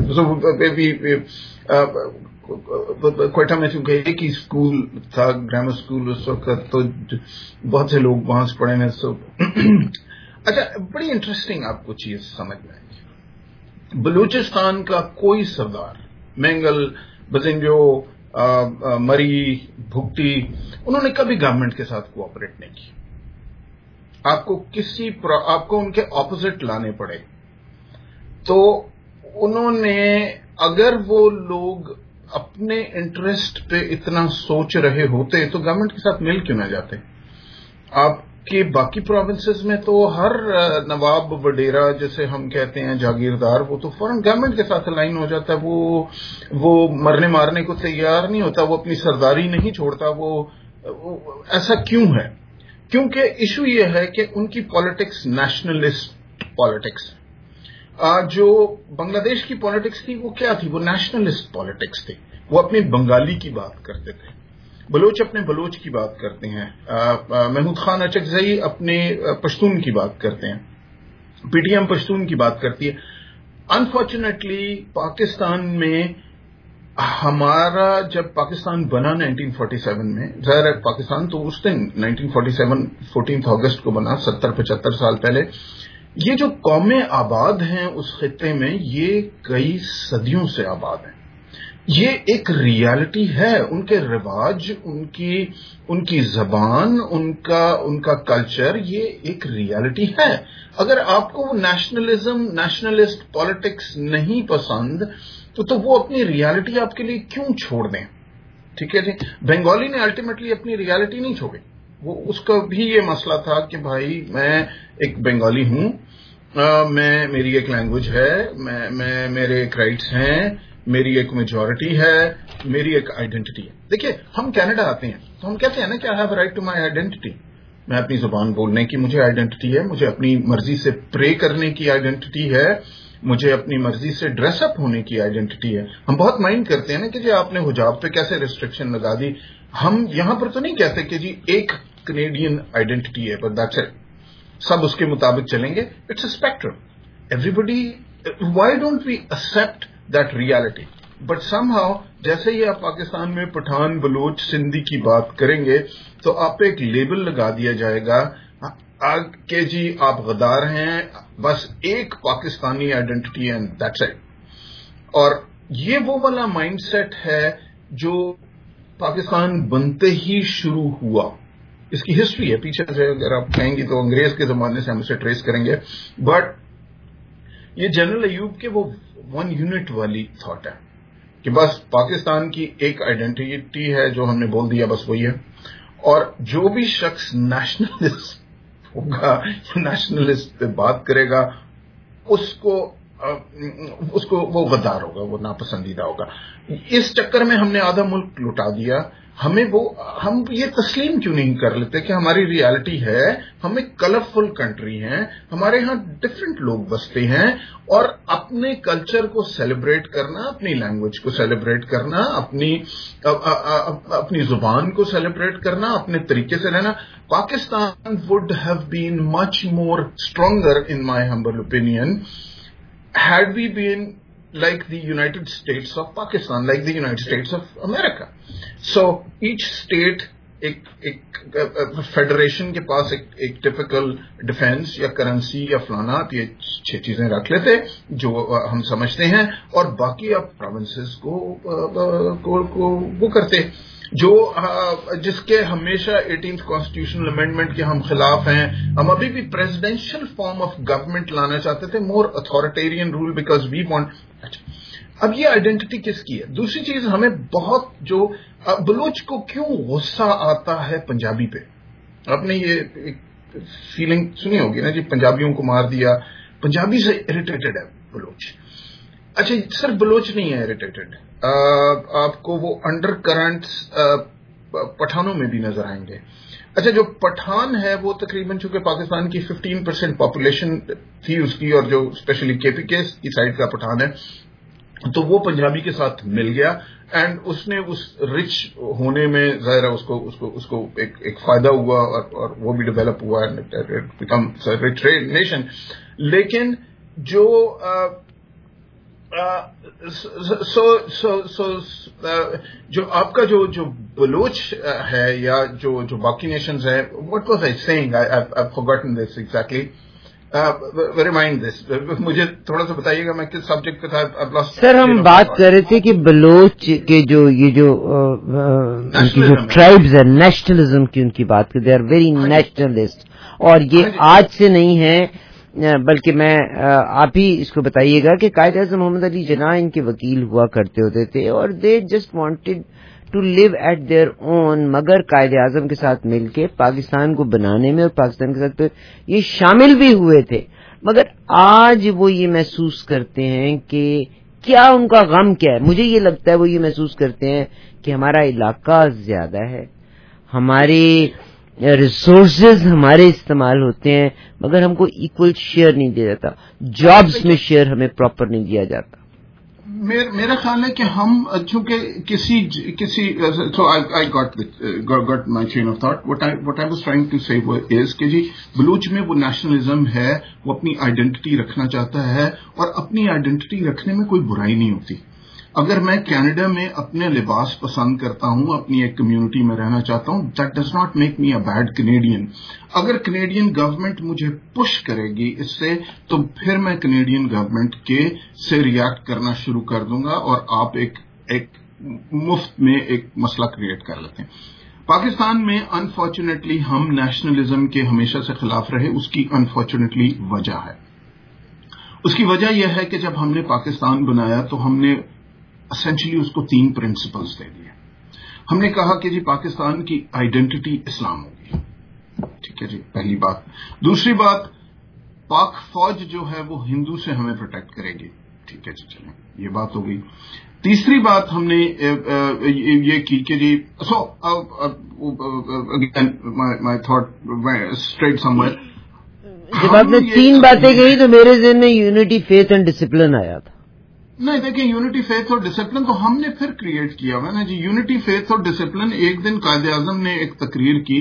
کوئٹہ میں چونکہ ایک ہی اسکول تھا، گرامر اسکول اس وقت، تو بہت سے لوگ وہاں سے پڑھے ہیں. اچھا، بڑی انٹرسٹنگ آپ کو چیز سمجھ میں آئے گی. بلوچستان کا کوئی سردار، مینگل، بزنجو، مری، بھگٹی، انہوں نے کبھی گورنمنٹ کے ساتھ کوآپریٹ نہیں کی. آپ کو ان کے اپوزٹ لانے پڑے تو انہوں نے، اگر وہ لوگ اپنے انٹرسٹ پہ اتنا سوچ رہے ہوتے تو گورنمنٹ کے ساتھ مل کیوں نہ جاتے؟ آپ کے باقی پروونسز میں تو ہر نواب وڈیرا جیسے ہم کہتے ہیں جاگیردار، وہ تو فوراً گورنمنٹ کے ساتھ لائن ہو جاتا ہے. وہ مرنے مارنے کو تیار نہیں ہوتا، وہ اپنی سرداری نہیں چھوڑتا. وہ ایسا کیوں ہے؟ کیونکہ ایشو یہ ہے کہ ان کی پالیٹکس نیشنلسٹ پالیٹکس. جو بنگلہ دیش کی پالیٹکس تھی وہ کیا تھی؟ وہ نیشنلسٹ پالیٹکس تھی. وہ اپنی بنگالی کی بات کرتے تھے، بلوچ اپنے بلوچ کی بات کرتے ہیں, محمود خان اچکزئی اپنے پشتون کی بات کرتے ہیں, پی ٹی ایم پشتون کی بات کرتی ہے. انفارچونیٹلی پاکستان میں ہمارا جب پاکستان بنا 1947 میں, ظاہر ہے پاکستان تو اس دن 1947 14 اگست کو بنا, 70-75 سال پہلے. یہ جو قومیں آباد ہیں اس خطے میں یہ کئی صدیوں سے آباد ہیں. یہ ایک ریالٹی ہے, ان کے رواج, ان کی زبان, ان کا کلچر, یہ ایک ریالٹی ہے. اگر آپ کو نیشنلسٹ پالیٹکس نہیں پسند تو وہ اپنی ریالٹی آپ کے لیے کیوں چھوڑ دیں؟ ٹھیک ہے جی. بنگالی نے الٹیمیٹلی اپنی ریالٹی نہیں چھوڑی, وہ اس کا بھی یہ مسئلہ تھا کہ بھائی میں ایک بنگالی ہوں, میری ایک لینگویج ہے, میرے ایک رائٹس ہیں, میری ایک میجورٹی ہے, میری ایک آئیڈینٹی ہے. دیکھیے ہم کینیڈا آتے ہیں تو ہم کہتے ہیں نا کہ I have a right to my identity. میں اپنی زبان بولنے کی مجھے آئیڈینٹی ہے, مجھے اپنی مرضی سے پرے کرنے کی آئیڈینٹی ہے, مجھے اپنی مرضی سے ڈریس اپ ہونے کی آئیڈینٹی ہے. ہم بہت مائنڈ کرتے ہیں نا کہ جی آپ نے حجاب پہ کیسے ریسٹرکشن لگا دی. ہم یہاں پر تو نہیں کہتے کہ جی ایک کینیڈین آئیڈینٹی ہے, بٹ دیٹس اٹ, سب اس کے مطابق چلیں گے. It's a spectrum. Everybody, why don't we accept that reality? But somehow جیسے ہی آپ پاکستان میں پٹھان, بلوچ, سندھی کی بات کریں گے تو آپ پہ ایک لیبل لگا دیا جائے گا کہ جی آپ غدار ہیں, بس ایک پاکستانی آئیڈینٹی ہے, دیٹس اٹ. اور یہ وہ والا مائنڈ سیٹ ہے جو پاکستان بنتے ہی شروع ہوا. اس کی ہسٹری ہے پیچھے سے, اگر آپ کہیں گے تو انگریز کے زمانے سے ہم اسے ٹریس کریں گے. بٹ یہ جنرل ایوب کے وہ ون یونٹ والی تھاٹ ہے کہ بس پاکستان کی ایک آئیڈینٹی ہے, جو ہم نے بول دیا بس وہی ہے. اور جو بھی شخص نیشنلسٹ ہوگا, نیشنلسٹ پہ بات کرے گا, اس کو وہ غدار ہوگا, وہ ناپسندیدہ ہوگا. اس چکر میں ہم نے آدھا ملک لٹا دیا. ہم یہ تسلیم کیوں نہیں کر لیتے کہ ہماری ریالٹی ہے, ہم ایک کلرفل کنٹری ہیں, ہمارے ہاں ڈفرینٹ لوگ بستے ہیں, اور اپنے کلچر کو سیلیبریٹ کرنا, اپنی لینگویج کو سیلیبریٹ کرنا, اپنی زبان کو سیلیبریٹ کرنا, اپنے طریقے سے رہنا. Pakistan would have been much more stronger in my humble opinion had we been like the United States of Pakistan, like the United States of America. So each state ایک فیڈریشن کے پاس ایک ٹپیکل ڈیفینس یا کرنسی یا فلانا, یہ 6 چیزیں رکھ لیتے جو ہم سمجھتے ہیں, اور باقی آپ پروونسز کو وہ کرتے جو جس کے ہمیشہ 18th کانسٹیٹیوشنل امینڈمنٹ کے ہم خلاف ہیں. ہم ابھی بھی پریزیڈینشل فارم آف گورنمنٹ لانا چاہتے تھے, more authoritarian rule, because we want. اب یہ آئیڈینٹی کس کی ہے؟ دوسری چیز, ہمیں بہت جو بلوچ کو کیوں غصہ آتا ہے پنجابی پہ. آپ نے یہ ایک فیلنگ سنی ہوگی نا جی, پنجابیوں کو مار دیا, پنجابی سے اریٹیٹڈ ہے بلوچ. اچھا صرف بلوچ نہیں ہے اریٹیٹڈ, آپ کو وہ انڈر کرنٹس پٹھانوں میں بھی نظر آئیں گے. اچھا جو پٹھان ہے وہ تقریباً چونکہ پاکستان کی 15% پاپولیشن تھی اس کی, اور جو اسپیشلی کے پی کے کی سائڈ کا پٹھان ہے, تو وہ پنجابی کے ساتھ مل گیا, اینڈ اس نے اس رچ ہونے میں ظاہر ہے اس کو ایک فائدہ ہوا, اور وہ بھی ڈیولپ ہوا, بیکم رچ نیشن. لیکن جو جو آپ کا جو بلوچ ہے یا جو باقی نیشنز ہیں, what was I saying, I have forgotten this exactly, remind this, مجھے تھوڑا سا بتائیے گا میں کس سبجیکٹ پہ تھا. سر ہم بات کر رہے تھے کہ بلوچ کے جو ٹرائبز ہیں, نیشنلزم کی ان کی بات کرتے, دے آر ویری نیشنلسٹ, اور یہ آج سے نہیں ہے, بلکہ میں آپ ہی اس کو بتائیے گا کہ قائد اعظم محمد علی جناح ان کے وکیل ہوا کرتے ہوتے تھے, اور they just wanted to live at their own, مگر قائد اعظم کے ساتھ مل کے پاکستان کو بنانے میں اور پاکستان کے ساتھ یہ شامل بھی ہوئے تھے, مگر آج وہ یہ محسوس کرتے ہیں کہ کیا ان کا غم کیا ہے. مجھے یہ لگتا ہے وہ یہ محسوس کرتے ہیں کہ ہمارا علاقہ زیادہ ہے, ہمارے ریسورسز ہمارے استعمال ہوتے ہیں, مگر ہم کو ایکول شیئر نہیں دیا جاتا, جابز میں شیئر ہمیں پراپر نہیں دیا جاتا. میرا خیال ہے کہ ہم چونکہ کسی so I got my chain of thought what I was trying to say is کہ جی بلوچ میں وہ نیشنلزم ہے، وہ اپنی آئیڈینٹی رکھنا چاہتا ہے، اور اپنی آئیڈینٹی رکھنے میں کوئی برائی نہیں ہوتی. اگر میں کینیڈا میں اپنے لباس پسند کرتا ہوں، اپنی ایک کمیونٹی میں رہنا چاہتا ہوں، that does not make me a bad Canadian. اگر کینیڈین گورنمنٹ مجھے پش کرے گی اس سے، تو پھر میں کینیڈین گورنمنٹ سے ریئیکٹ کرنا شروع کر دوں گا، اور آپ ایک مفت میں ایک مسئلہ کریٹ کر لیتے ہیں. پاکستان میں انفارچونیٹلی ہم نیشنلزم کے ہمیشہ سے خلاف رہے. اس کی انفارچونیٹلی وجہ ہے. اس کی وجہ یہ ہے کہ جب ہم نے پاکستان بنایا تو ہم نے اسینشلی اس کو 3 پرنسپلز دے دیے. ہم نے کہا کہ جی پاکستان کی آئیڈینٹی اسلام ہوگی. ٹھیک ہے جی، پہلی بات. دوسری بات، پاک فوج جو ہے وہ ہندو سے ہمیں پروٹیکٹ کرے گی. ٹھیک ہے جی، چلیں یہ بات ہو گئی. تیسری بات ہم نے یہ کی کہ جی so again my thought straight somewhere. جب آپ نے 3 باتیں کہی تو میرے ذہن میں یونٹی، فیتھ اینڈ ڈسپلن آیا تھا. نہیں دیکھیں، یونٹی فیتھ اور ڈسپلن تو ہم نے پھر کریٹ کیا ہوا نا جی. یونٹی فیتھ اور ڈسپلن ایک دن قائد اعظم نے ایک تقریر کی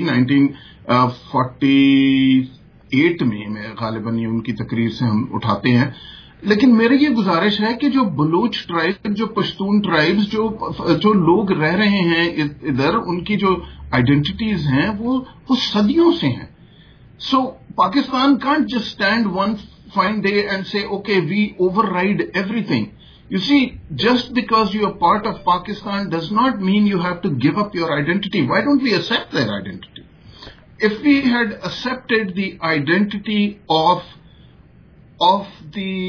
1948 میں غالباً یہ ان کی تقریر سے ہم اٹھاتے ہیں. لیکن میری یہ گزارش ہے کہ جو بلوچ ٹرائب، جو پشتون ٹرائبز، جو لوگ رہ رہے ہیں ادھر، ان کی جو آئیڈینٹیز ہیں وہ صدیوں سے ہیں. So Pakistan can't just stand one fine day and say, okay, we override everything. You see, just because you are part of Pakistan does not mean you have to give up your identity. Why don't we accept their identity? If we had accepted the identity of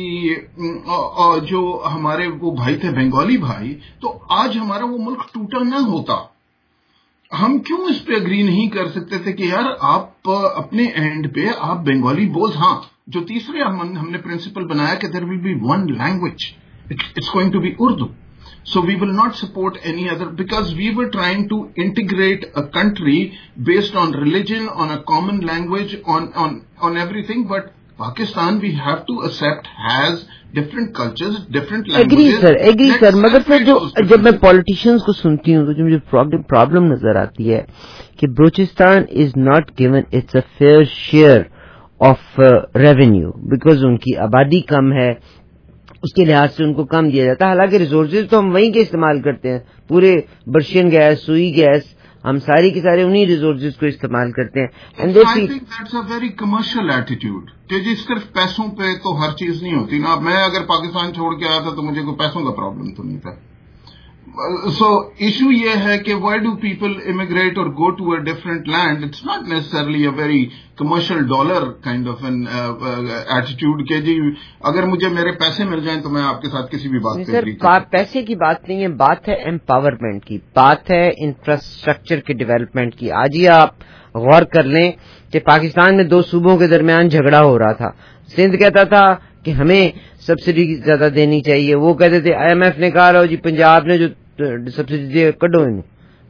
the جو ہمارے وہ بھائی تھے بنگالی بھائی، تو آج ہمارا وہ ملک ٹوٹا نہ ہوتا. ہم کیوں اس پہ اگری نہیں کر سکتے تھے کہ یار آپ اپنے اینڈ پہ آپ بنگالی بول. ہاں، جو تیسرے ہم نے پرنسپل بنایا کہ there will be one language, it's going to be Urdu. So we will not support any other because we were trying to integrate a country based on religion, on a common language, on everything. But Pakistan we have to accept has different cultures, different languages. Agree sir, مگر پھر جب میں پالیٹیشینز کو سنتی ہوں تو جو مجھے پرابلم نظر آتی ہے کہ Balochistan is not given its a fair share of revenue, because ان کی آبادی کم ہے، اس کے لحاظ سے ان کو کم دیا جاتا ہے. حالانکہ ریسورسز تو ہم وہیں کے استعمال کرتے ہیں، پورے برشین گیس، سوئی گیس، ہم ساری کے سارے انہی ریسورسز کو استعمال کرتے ہیں. And I think that's a very commercial attitude کہ جی صرف پیسوں پہ تو ہر چیز نہیں ہوتی نا. میں اگر پاکستان چھوڑ کے آیا تھا تو مجھے کوئی پیسوں کا پرابلم تو نہیں تھا. سو ایشو یہ ہے کہ وائی ڈو پیپل امیگریٹ اور go to a different land? It's not necessarily a very commercial dollar kind of an attitude کہ جی اگر مجھے میرے پیسے مل جائیں تو میں آپ کے ساتھ کسی بھی بات پہ اگری کروں. پیسے کی بات نہیں ہے، بات ہے امپاورمنٹ کی، بات ہے انفراسٹرکچر کے ڈیولپمنٹ کی. آج ہی آپ غور کر لیں کہ پاکستان میں 2 صوبوں کے درمیان جھگڑا ہو رہا تھا. سندھ کہتا تھا کہ ہمیں سبسڈی زیادہ دینی چاہیے، وہ کہتے تھے آئی ایم ایف نے کہا جی پنجاب نے جو سبسڈی دی کڈو انہوں.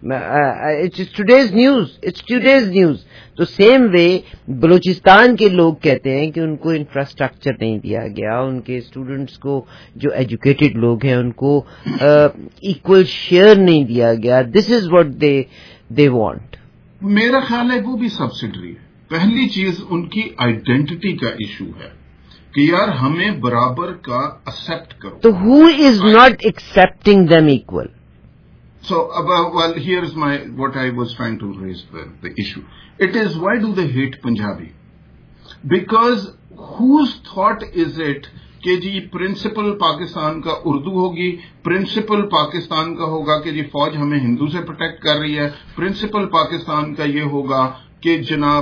It's today's news. تو سیم وے بلوچستان کے لوگ کہتے ہیں کہ ان کو انفراسٹرکچر نہیں دیا گیا، ان کے اسٹوڈنٹس کو جو ایجوکیٹڈ لوگ ہیں ان کو ایکول شیئر نہیں دیا گیا. This is what they want. میرا خیال ہے وہ بھی سبسڈری ہے. پہلی چیز ان کی آئیڈینٹی کا ایشو ہے کہ یار ہمیں برابر کا ایکسپٹ کرو. تو who is not accepting them equal? So, well, here is what I was trying to raise the issue. It is, why do they hate Punjabi? Because whose thought is it کہ جی پرنسپل پاکستان کا اردو ہوگی، پرنسپل پاکستان کا ہوگا کہ جی فوج ہمیں ہندو سے پروٹیکٹ کر رہی ہے، پرنسپل پاکستان کا یہ ہوگا کہ جناب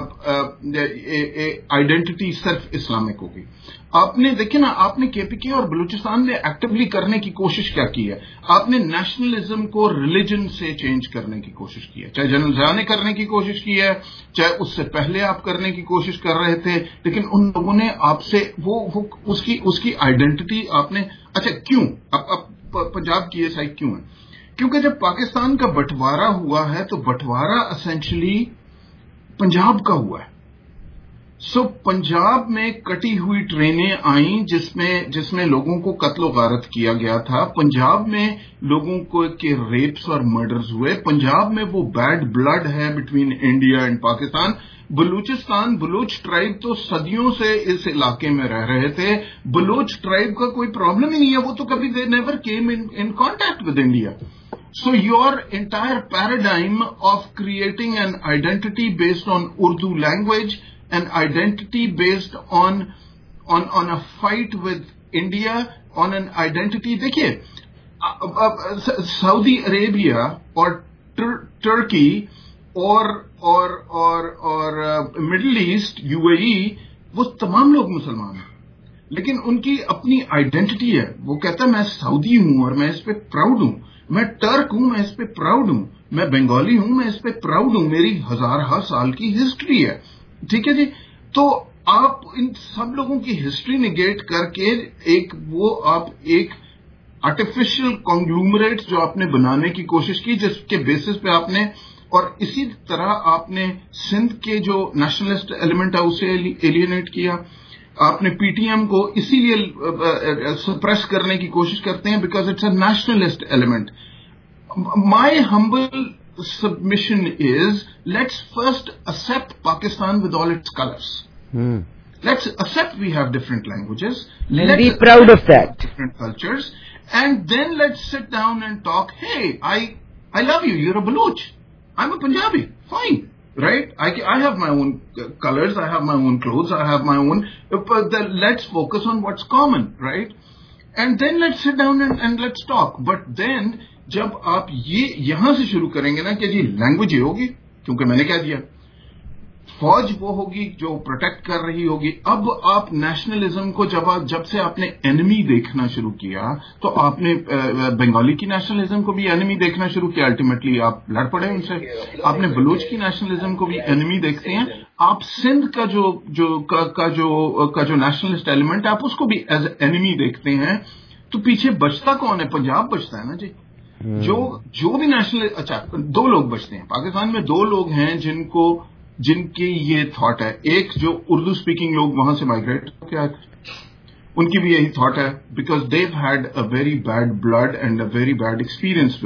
آئیڈینٹی صرف اسلامک ہوگی. آپ نے دیکھیں نا، آپ نے کے پی کے اور بلوچستان میں ایکٹیولی کرنے کی کوشش کیا کی ہے. آپ نے نیشنلزم کو ریلیجن سے چینج کرنے کی کوشش کی ہے، چاہے جنرل ضیاء نے کرنے کی کوشش کی ہے، چاہے اس سے پہلے آپ کرنے کی کوشش کر رہے تھے. لیکن ان لوگوں نے آپ سے اس کی آئیڈینٹی آپ نے. اچھا کیوں اب پنجاب کی یہ سائڈ کیوں ہے؟ کیونکہ جب پاکستان کا بٹوارا ہوا ہے تو بٹوارا اسینشلی پنجاب کا ہوا ہے. सो पंजाब में कटी हुई ट्रेनें आईं जिसमें लोगों को कत्लो गारत किया गया था, पंजाब में लोगों को के रेप्स और मर्डर्स हुए, पंजाब में वो बैड ब्लड है between India and Pakistan. Balochistan, Baloch tribe तो सदियों से इस इलाके में रह रहे थे, बलूच ट्राइब का कोई प्रॉब्लम ही नहीं है, वो तो कभी they never came in contact with India. So your entire paradigm of creating an identity based on Urdu language, an identity based on a fight with India, on an identity, देखिए सऊदी अरेबिया और टर्की और मिडिल ईस्ट यूएई, वो तमाम लोग मुसलमान हैं, लेकिन उनकी अपनी आइडेंटिटी है। वो कहता है मैं सऊदी हूं और मैं इस पे प्राउड हूं, मैं टर्क हूं, मैं इस पे प्राउड हूं, मैं बंगाली हूं, मैं इस पे प्राउड हूं, मेरी हजारों साल की हिस्ट्री है। ठीक है जी। तो आप इन सब लोगों की हिस्ट्री निगेट करके आप एक आर्टिफिशियल कॉन्ग्लूमरेट जो आपने बनाने की कोशिश की, जिसके बेसिस पे आपने, और इसी तरह आपने सिंध के जो नेशनलिस्ट एलिमेंट है उसे एलियनेट किया। आपने पीटीएम को इसीलिए सप्रेस करने की कोशिश करते हैं because it's a nationalist element. My humble submission is, let's first accept Pakistan with all its colors. Let's accept we have different languages. Let's be proud of that. Different cultures. And then let's sit down and talk, hey, I love you, you're a Baloch. I'm a Punjabi. Fine. Right? I have my own colors, I have my own clothes, I have my own, but let's focus on what's common, right? And then let's sit down and let's talk. But then, जब आप ये यहां से शुरू करेंगे ना कि जी लैंग्वेज ये होगी, क्योंकि मैंने कह दिया, फौज वो होगी जो प्रोटेक्ट कर रही होगी। अब आप नेशनलिज्म को जब से आपने एनिमी देखना शुरू किया, तो आपने बंगाली की नेशनलिज्म को भी एनिमी देखना शुरू किया, अल्टीमेटली आप लड़ पड़े उनसे। आपने बलूच की नेशनलिज्म को भी एनिमी देखते हैं, आप सिंध का जो नेशनलिस्ट एलिमेंट है आप उसको भी एज एनिमी देखते हैं। तो पीछे बचता कौन है? पंजाब बचता है ना जी। जो भी नेशनल, अच्छा, दो लोग बचते हैं पाकिस्तान में, दो लोग हैं जिनकी ये थॉट है। एक जो उर्दू स्पीकिंग लोग वहां से माइग्रेट होकर आए, उनकी भी यही थॉट है, because they had a very bad blood and a very bad experience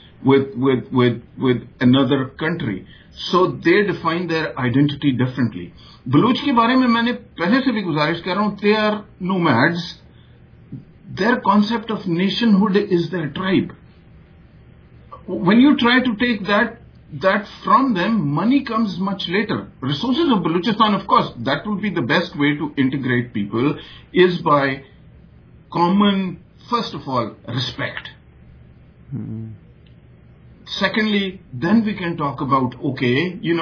with another country, so they define their identity differently. Baloch के बारे में मैंने पहले से भी गुजारिश कर रहा हूं, they are nomads. Their concept of nationhood is their tribe. When you try to take that from them, money comes much later. Resources of Balochistan, of course, that would be the best way to integrate people, is by common, first of all, respect. Secondly, then we can talk about, okay,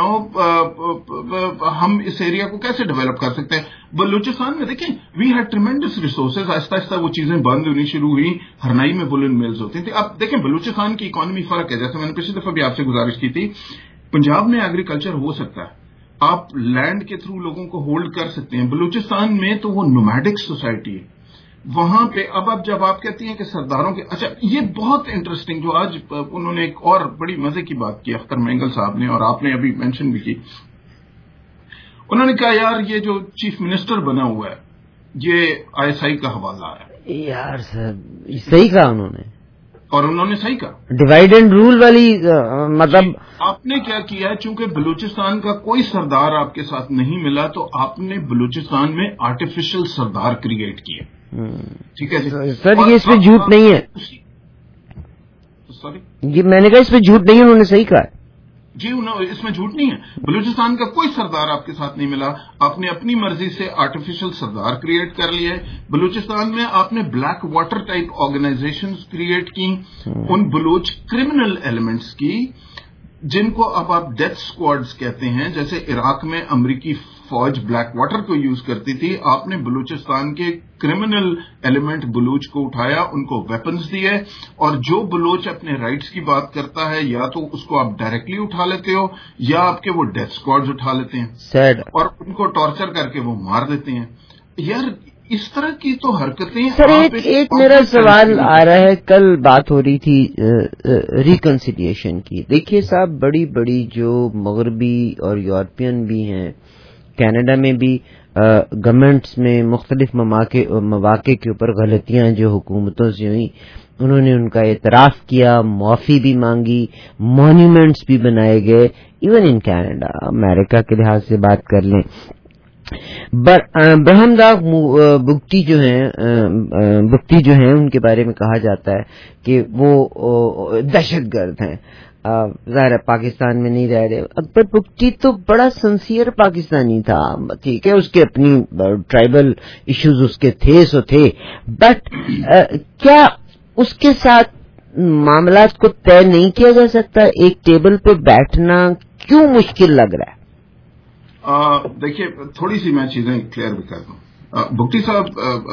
हम इस एरिया को कैसे डेवलप कर सकते हैं। बलूचिस्तान में देखें, we had tremendous resources, Aahista Aahista वो चीजें बंद होनी शुरू हुई, हरनाई में बुलन मिल्स होती थी। अब देखें बलूचिस्तान की इकोनॉमी फर्क है, जैसे मैंने पिछली दफा भी आपसे गुजारिश की थी, पंजाब में एग्रीकल्चर हो सकता है, आप लैंड के थ्रू लोगों को होल्ड कर सकते हैं। बलूचिस्तान में तो वो नोमैडिक सोसाइटी है, वहां पे अब जब आप कहती हैं कि सरदारों के, अच्छा ये बहुत इंटरेस्टिंग, जो आज उन्होंने एक और बड़ी मजे की बात की अख्तर मेंगल साहब ने, और आपने अभी मेंशन भी की। उन्होंने कहा यार ये जो चीफ मिनिस्टर बना हुआ है ये आईएसआई का हवाला है। यार सर सही कहा उन्होंने, और उन्होंने सही कहा, डिवाइड एंड रूल वाली मतलब आपने क्या किया, चूंकि बलूचिस्तान का कोई सरदार आपके साथ नहीं मिला, तो आपने बलूचिस्तान में आर्टिफिशियल सरदार क्रिएट किए। ठीक है जी सर, ये इसमें झूठ नहीं है। सॉरी, ये मैंने कहा इसमें झूठ नहीं है, उन्होंने सही कहा जी, इसमें झूठ नहीं है। बलूचिस्तान का कोई सरदार आपके साथ नहीं मिला, आपने अपनी मर्जी से आर्टिफिशियल सरदार क्रिएट कर लिए। बलूचिस्तान में आपने Blackwater type organisations create की, उन बलूच क्रिमिनल एलिमेंट्स की, जिनको अब आप डेथ स्क्वाड्स कहते हैं। जैसे इराक में अमेरिकी फौज ब्लैक वाटर को यूज करती थी, आपने बलूचिस्तान के क्रिमिनल एलिमेंट बलूच को उठाया, उनको वेपन्स दिए, और जो बलूच अपने राइट्स की बात करता है, या तो उसको आप डायरेक्टली उठा लेते हो, या आपके वो डेथ स्क्वाड्स उठा लेते हैं और उनको टॉर्चर करके वो मार देते हैं। यार इस तरह की तो हरकतें। सर एक मेरा सवाल आ रहा है, कल बात हो रही थी रिकंसिलिएशन की। देखिए साहब, बड़ी बड़ी जो मगरबी और यूरोपियन भी हैं کینیڈا میں بھی گورنمنٹس میں مختلف مواقع کے اوپر غلطیاں جو حکومتوں سے ہوئی، انہوں نے ان کا اعتراف کیا، معافی بھی مانگی، مانیومنٹس بھی بنائے گئے. ایون ان کینیڈا، امریکہ کے لحاظ سے بات کر لیں، برہمداغ بگٹی جو ہیں ان کے بارے میں کہا جاتا ہے کہ وہ دہشت گرد ہیں. ظاہر ہے پاکستان میں نہیں رہ رہے. اکبر بگٹی تو بڑا سنسیئر پاکستانی تھا، ٹھیک ہے، اس کے اپنی ٹرائبل ایشوز اس کے تھے سو تھے، بٹ کیا اس کے ساتھ معاملات کو طے نہیں کیا جا سکتا؟ ایک ٹیبل پہ بیٹھنا کیوں مشکل لگ رہا ہے؟ دیکھیے تھوڑی سی میں چیزیں کلیئر بھی کر دوں. بگٹی صاحب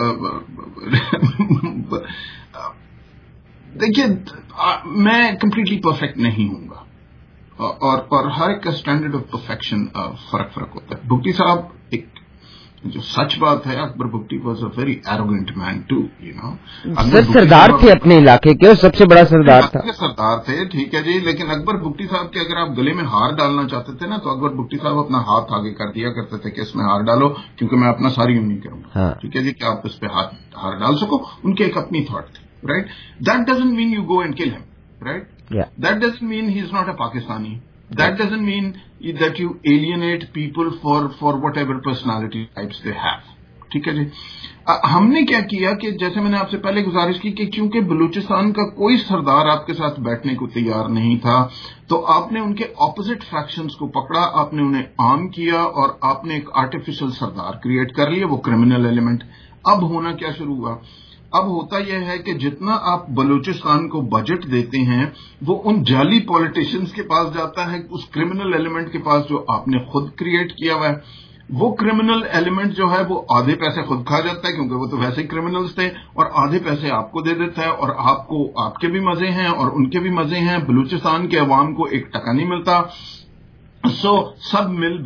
دیکھیے میں کمپلیٹلی پرفیکٹ نہیں ہوں گا، اور ہر ایک کا اسٹینڈرڈ آف پرفیکشن فرق ہوتا ہے. بگٹی صاحب ایک جو سچ بات ہے، Akbar Bugti was a very arrogant man too, سردار تھے اپنے علاقے کے، سب سے بڑا سردار تھا، سردار تھے، ٹھیک ہے جی. لیکن اکبر بگٹی صاحب کے اگر آپ گلے میں ہار ڈالنا چاہتے تھے نا، تو اکبر بگٹی صاحب اپنا ہاتھ آگے کر دیا کرتے تھے کہ اس میں ہار ڈالو، کیونکہ میں اپنا ساری یوں نہیں کروں گا، ٹھیک ہے جی، کہ آپ اس پہ ہار ڈال سکو. ان کے ایک اپنی تھاٹ تھی، right. That doesn't mean you go and kill ہم، right. That doesn't mean he is not a Pakistani. That doesn't mean that you alienate people for whatever personality types they have. ٹھیک ہے جی. ہم نے کیا کیا کہ جیسے میں نے آپ سے پہلے گزارش کی کہ کیونکہ بلوچستان کا کوئی سردار آپ کے ساتھ بیٹھنے کو تیار نہیں تھا، تو آپ نے ان کے اپوزٹ فیکشنز کو پکڑا، آپ نے انہیں عام کیا، اور آپ نے ایک آرٹیفیشل سردار کریٹ کر لیا، وہ کرمنل ایلیمنٹ. اب ہونا کیا شروع ہوا؟ اب ہوتا یہ ہے کہ جتنا آپ بلوچستان کو بجٹ دیتے ہیں وہ ان جعلی پولیٹیشنز کے پاس جاتا ہے، اس کرمنل ایلیمنٹ کے پاس جو آپ نے خود کریٹ کیا ہوا ہے. وہ کرمنل ایلیمنٹ جو ہے وہ آدھے پیسے خود کھا جاتا ہے، کیونکہ وہ تو ویسے ہی کرمنلز تھے، اور آدھے پیسے آپ کو دے دیتا ہے، اور آپ کو آپ کے بھی مزے ہیں اور ان کے بھی مزے ہیں. بلوچستان کے عوام کو ایک ٹکا نہیں ملتا. سب مل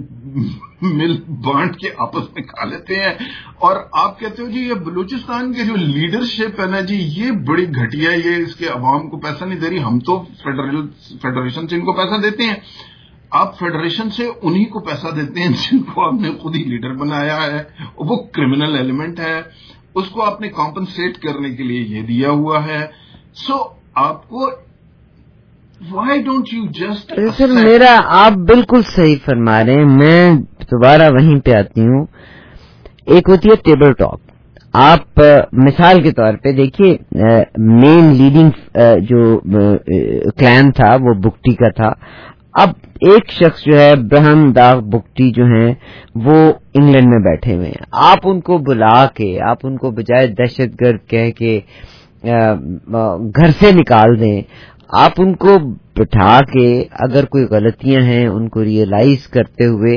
بانٹ کے آپس میں کھا لیتے ہیں. اور آپ کہتے ہو جی یہ بلوچستان کے جو لیڈرشپ ہے نا جی، یہ بڑی گھٹیا ہے، یہ اس کے عوام کو پیسہ نہیں دے رہی. ہم تو فیڈریشن سے ان کو پیسہ دیتے ہیں. آپ فیڈریشن سے انہی کو پیسہ دیتے ہیں جن کو آپ نے خود ہی لیڈر بنایا ہے. وہ کرمنل ایلیمنٹ ہے، اس کو آپ نے کمپنسیٹ کرنے کے لیے یہ دیا ہوا ہے. آپ کو Why don't you just سر میرا آپ بالکل صحیح فرما رہے ہیں. میں دوبارہ وہیں پہ آتی ہوں. ایک ہوتی ہے ٹیبل ٹاک. آپ مثال کے طور پہ دیکھیے مین لیڈنگ جو کلین تھا وہ بگٹی کا تھا. اب ایک شخص جو ہے برہمداغ بگٹی جو ہیں وہ انگلینڈ میں بیٹھے ہوئے ہیں. آپ ان کو بلا کے، آپ ان کو بجائے دہشت گرد کہہ کے گھر سے نکال دیں، آپ ان کو بٹھا کے اگر کوئی غلطیاں ہیں ان کو ریئلائز کرتے ہوئے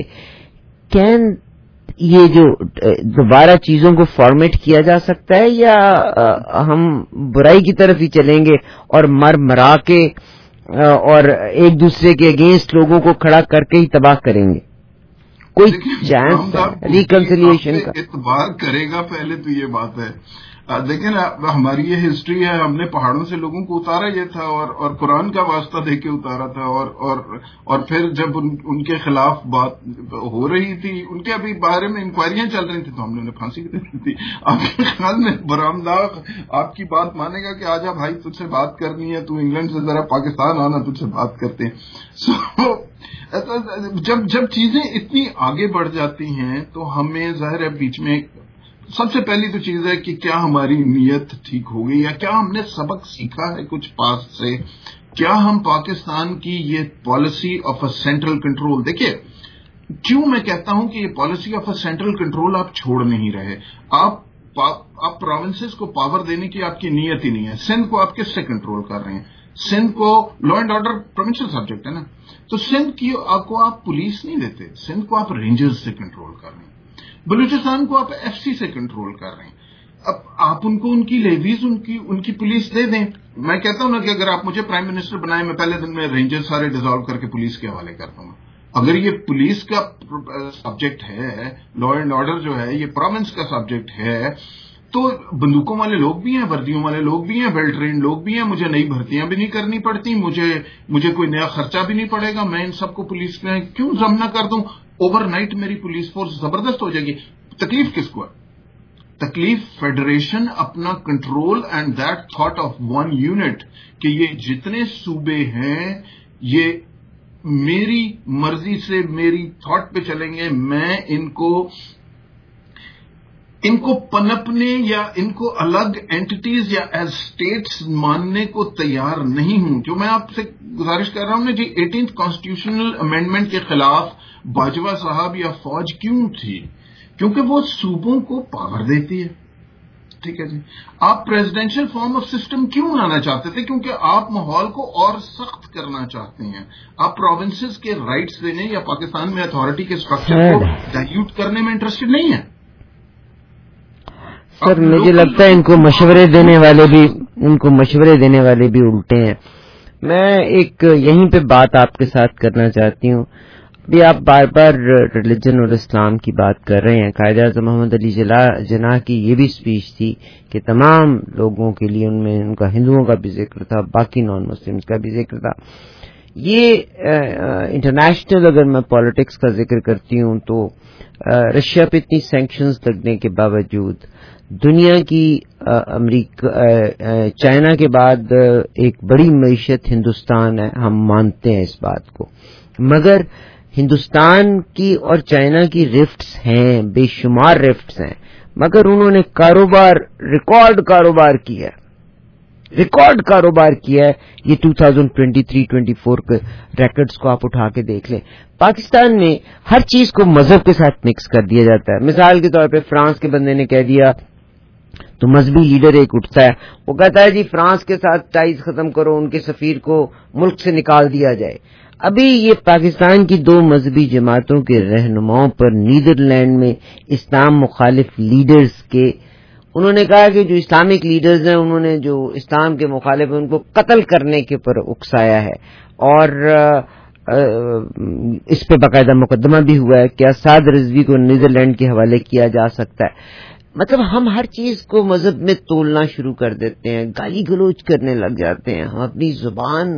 یہ جو دوبارہ چیزوں کو فارمیٹ کیا جا سکتا ہے، یا ہم برائی کی طرف ہی چلیں گے اور مرا کے اور ایک دوسرے کے اگینسٹ لوگوں کو کھڑا کر کے ہی تباہ کریں گے؟ کوئی چانس ریکنسیلیشن کا اعتبار کرے گا؟ پہلے تو یہ بات ہے. دیکھیں نا، ہماری یہ ہسٹری ہے، ہم نے پہاڑوں سے لوگوں کو اتارا یہ تھا، اور قرآن کا واسطہ دے کے اتارا تھا، اور پھر جب ان کے خلاف بات ہو رہی تھی، ان کے ابھی بارے میں انکوائریاں چل رہی تھیں، تو ہم نے انہیں پھانسی دے دی تھی. آپ کے خیال میں برہمداغ آپ کی بات مانے گا کہ آجا بھائی تجھ سے بات کرنی ہے، تو انگلینڈ سے ذرا پاکستان آنا، تجھ سے بات کرتے ہیں. جب چیزیں اتنی آگے بڑھ جاتی ہیں تو ہمیں ظاہر ہے بیچ میں سب سے پہلی تو چیز ہے کہ کیا ہماری نیت ٹھیک ہو گئی، یا کیا ہم نے سبق سیکھا ہے کچھ پاسٹ سے. کیا ہم پاکستان کی یہ policy of a central control, دیکھیے کیوں میں کہتا ہوں کہ یہ policy of a central control آپ چھوڑ نہیں رہے. آپ پروونسز کو پاور دینے کی آپ کی نیت ہی نہیں ہے. سندھ کو آپ کس سے کنٹرول کر رہے ہیں؟ سندھ کو law and order provincial subject ہے نا، تو سندھ کی کو آپ پولیس نہیں دیتے، سندھ کو آپ رینجرز سے کنٹرول کر رہے ہیں. بلوچستان کو آپ ایف سی سے کنٹرول کر رہے ہیں. اب آپ ان کو ان کی لیویز ان کی پولیس دے دیں. میں کہتا ہوں نا کہ اگر آپ مجھے پرائم منسٹر بنائیں، میں پہلے دن میں رینجر سارے ڈیزالو کر کے پولیس کے حوالے کر دوں گا. اگر یہ پولیس کا سبجیکٹ ہے، لا اینڈ آرڈر جو ہے یہ پروونس کا سبجیکٹ ہے، تو بندوقوں والے لوگ بھی ہیں, وردیوں والے لوگ بھی ہیں, ویل ٹرینڈ لوگ بھی ہیں, مجھے نئی بھرتیاں بھی نہیں کرنی پڑتی, مجھے کوئی نیا خرچہ بھی نہیں پڑے گا, میں ان سب کو پولیس میں کیوں ضم نہ کر دوں, اوور نائٹ میری پولیس فورس زبردست ہو جائے گی. تکلیف کس کو ہے؟ تکلیف فیڈریشن اپنا control and that thought of one unit کہ یہ جتنے صوبے ہیں یہ میری مرضی سے میری تھاٹ پہ چلیں گے, میں ان کو پنپنے یا ان کو الگ اینٹیز یا ایز اسٹیٹس ماننے کو تیار نہیں ہوں. جو میں آپ سے گزارش کر رہا ہوں نا جی, 18th کانسٹیٹیوشنل امینڈمنٹ کے خلاف باجوہ صاحب یا فوج کیوں تھی؟ کیونکہ وہ صوبوں کو پاور دیتی ہے. ٹھیک ہے جی. آپ پریزیڈینشل فارم آف سسٹم کیوں لانا چاہتے تھے؟ کیونکہ آپ ماحول کو اور سخت کرنا چاہتے ہیں. آپ پروونسز کے رائٹس دینے یا پاکستان میں اتھارٹی کے اسٹرکچر کو ڈائیوٹ کرنے میں انٹرسٹڈ نہیں ہے. سر مجھے لگتا ہے ان کو مشورے دینے والے بھی الٹے ہیں. میں ایک یہیں پہ بات آپ کے ساتھ کرنا چاہتی ہوں. ابھی آپ بار بار ریلیجن اور اسلام کی بات کر رہے ہیں. قائد اعظم محمد علی جناح کی یہ بھی اسپیچ تھی کہ تمام لوگوں کے لیے, ان میں ان کا ہندوؤں کا بھی ذکر تھا, باقی نان مسلمس کا بھی ذکر تھا. یہ انٹرنیشنل اگر میں پالیٹکس کا ذکر کرتی ہوں تو رشیا پہ اتنی سینکشنز لگنے کے باوجود دنیا کی چائنا کے بعد ایک بڑی معیشت ہندوستان ہے, ہم مانتے ہیں اس بات کو, مگر ہندوستان کی اور چائنا کی رفٹس ہیں, بے شمار رفٹس ہیں, مگر انہوں نے ریکارڈ کاروبار کیا ہے. یہ 2023-24 کے ریکارڈز کو آپ اٹھا کے دیکھ لیں. پاکستان میں ہر چیز کو مذہب کے ساتھ مکس کر دیا جاتا ہے. مثال کے طور پہ فرانس کے بندے نے کہہ دیا تو مذہبی لیڈر ایک اٹھتا ہے, وہ کہتا ہے جی فرانس کے ساتھ ٹائز ختم کرو, ان کے سفیر کو ملک سے نکال دیا جائے. ابھی یہ پاکستان کی 2 مذہبی جماعتوں کے رہنماؤں پر نیدرلینڈ میں اسلام مخالف لیڈرز کے, انہوں نے کہا کہ جو اسلامک لیڈرز ہیں انہوں نے جو اسلام کے مخالف ہیں ان کو قتل کرنے کے پر اکسایا ہے, اور اس پہ باقاعدہ مقدمہ بھی ہوا ہے کہ اساد رضوی کو نیدرلینڈ کے حوالے کیا جا سکتا ہے. مطلب ہم ہر چیز کو مذہب میں تولنا شروع کر دیتے ہیں, گالی گلوچ کرنے لگ جاتے ہیں, ہم اپنی زبان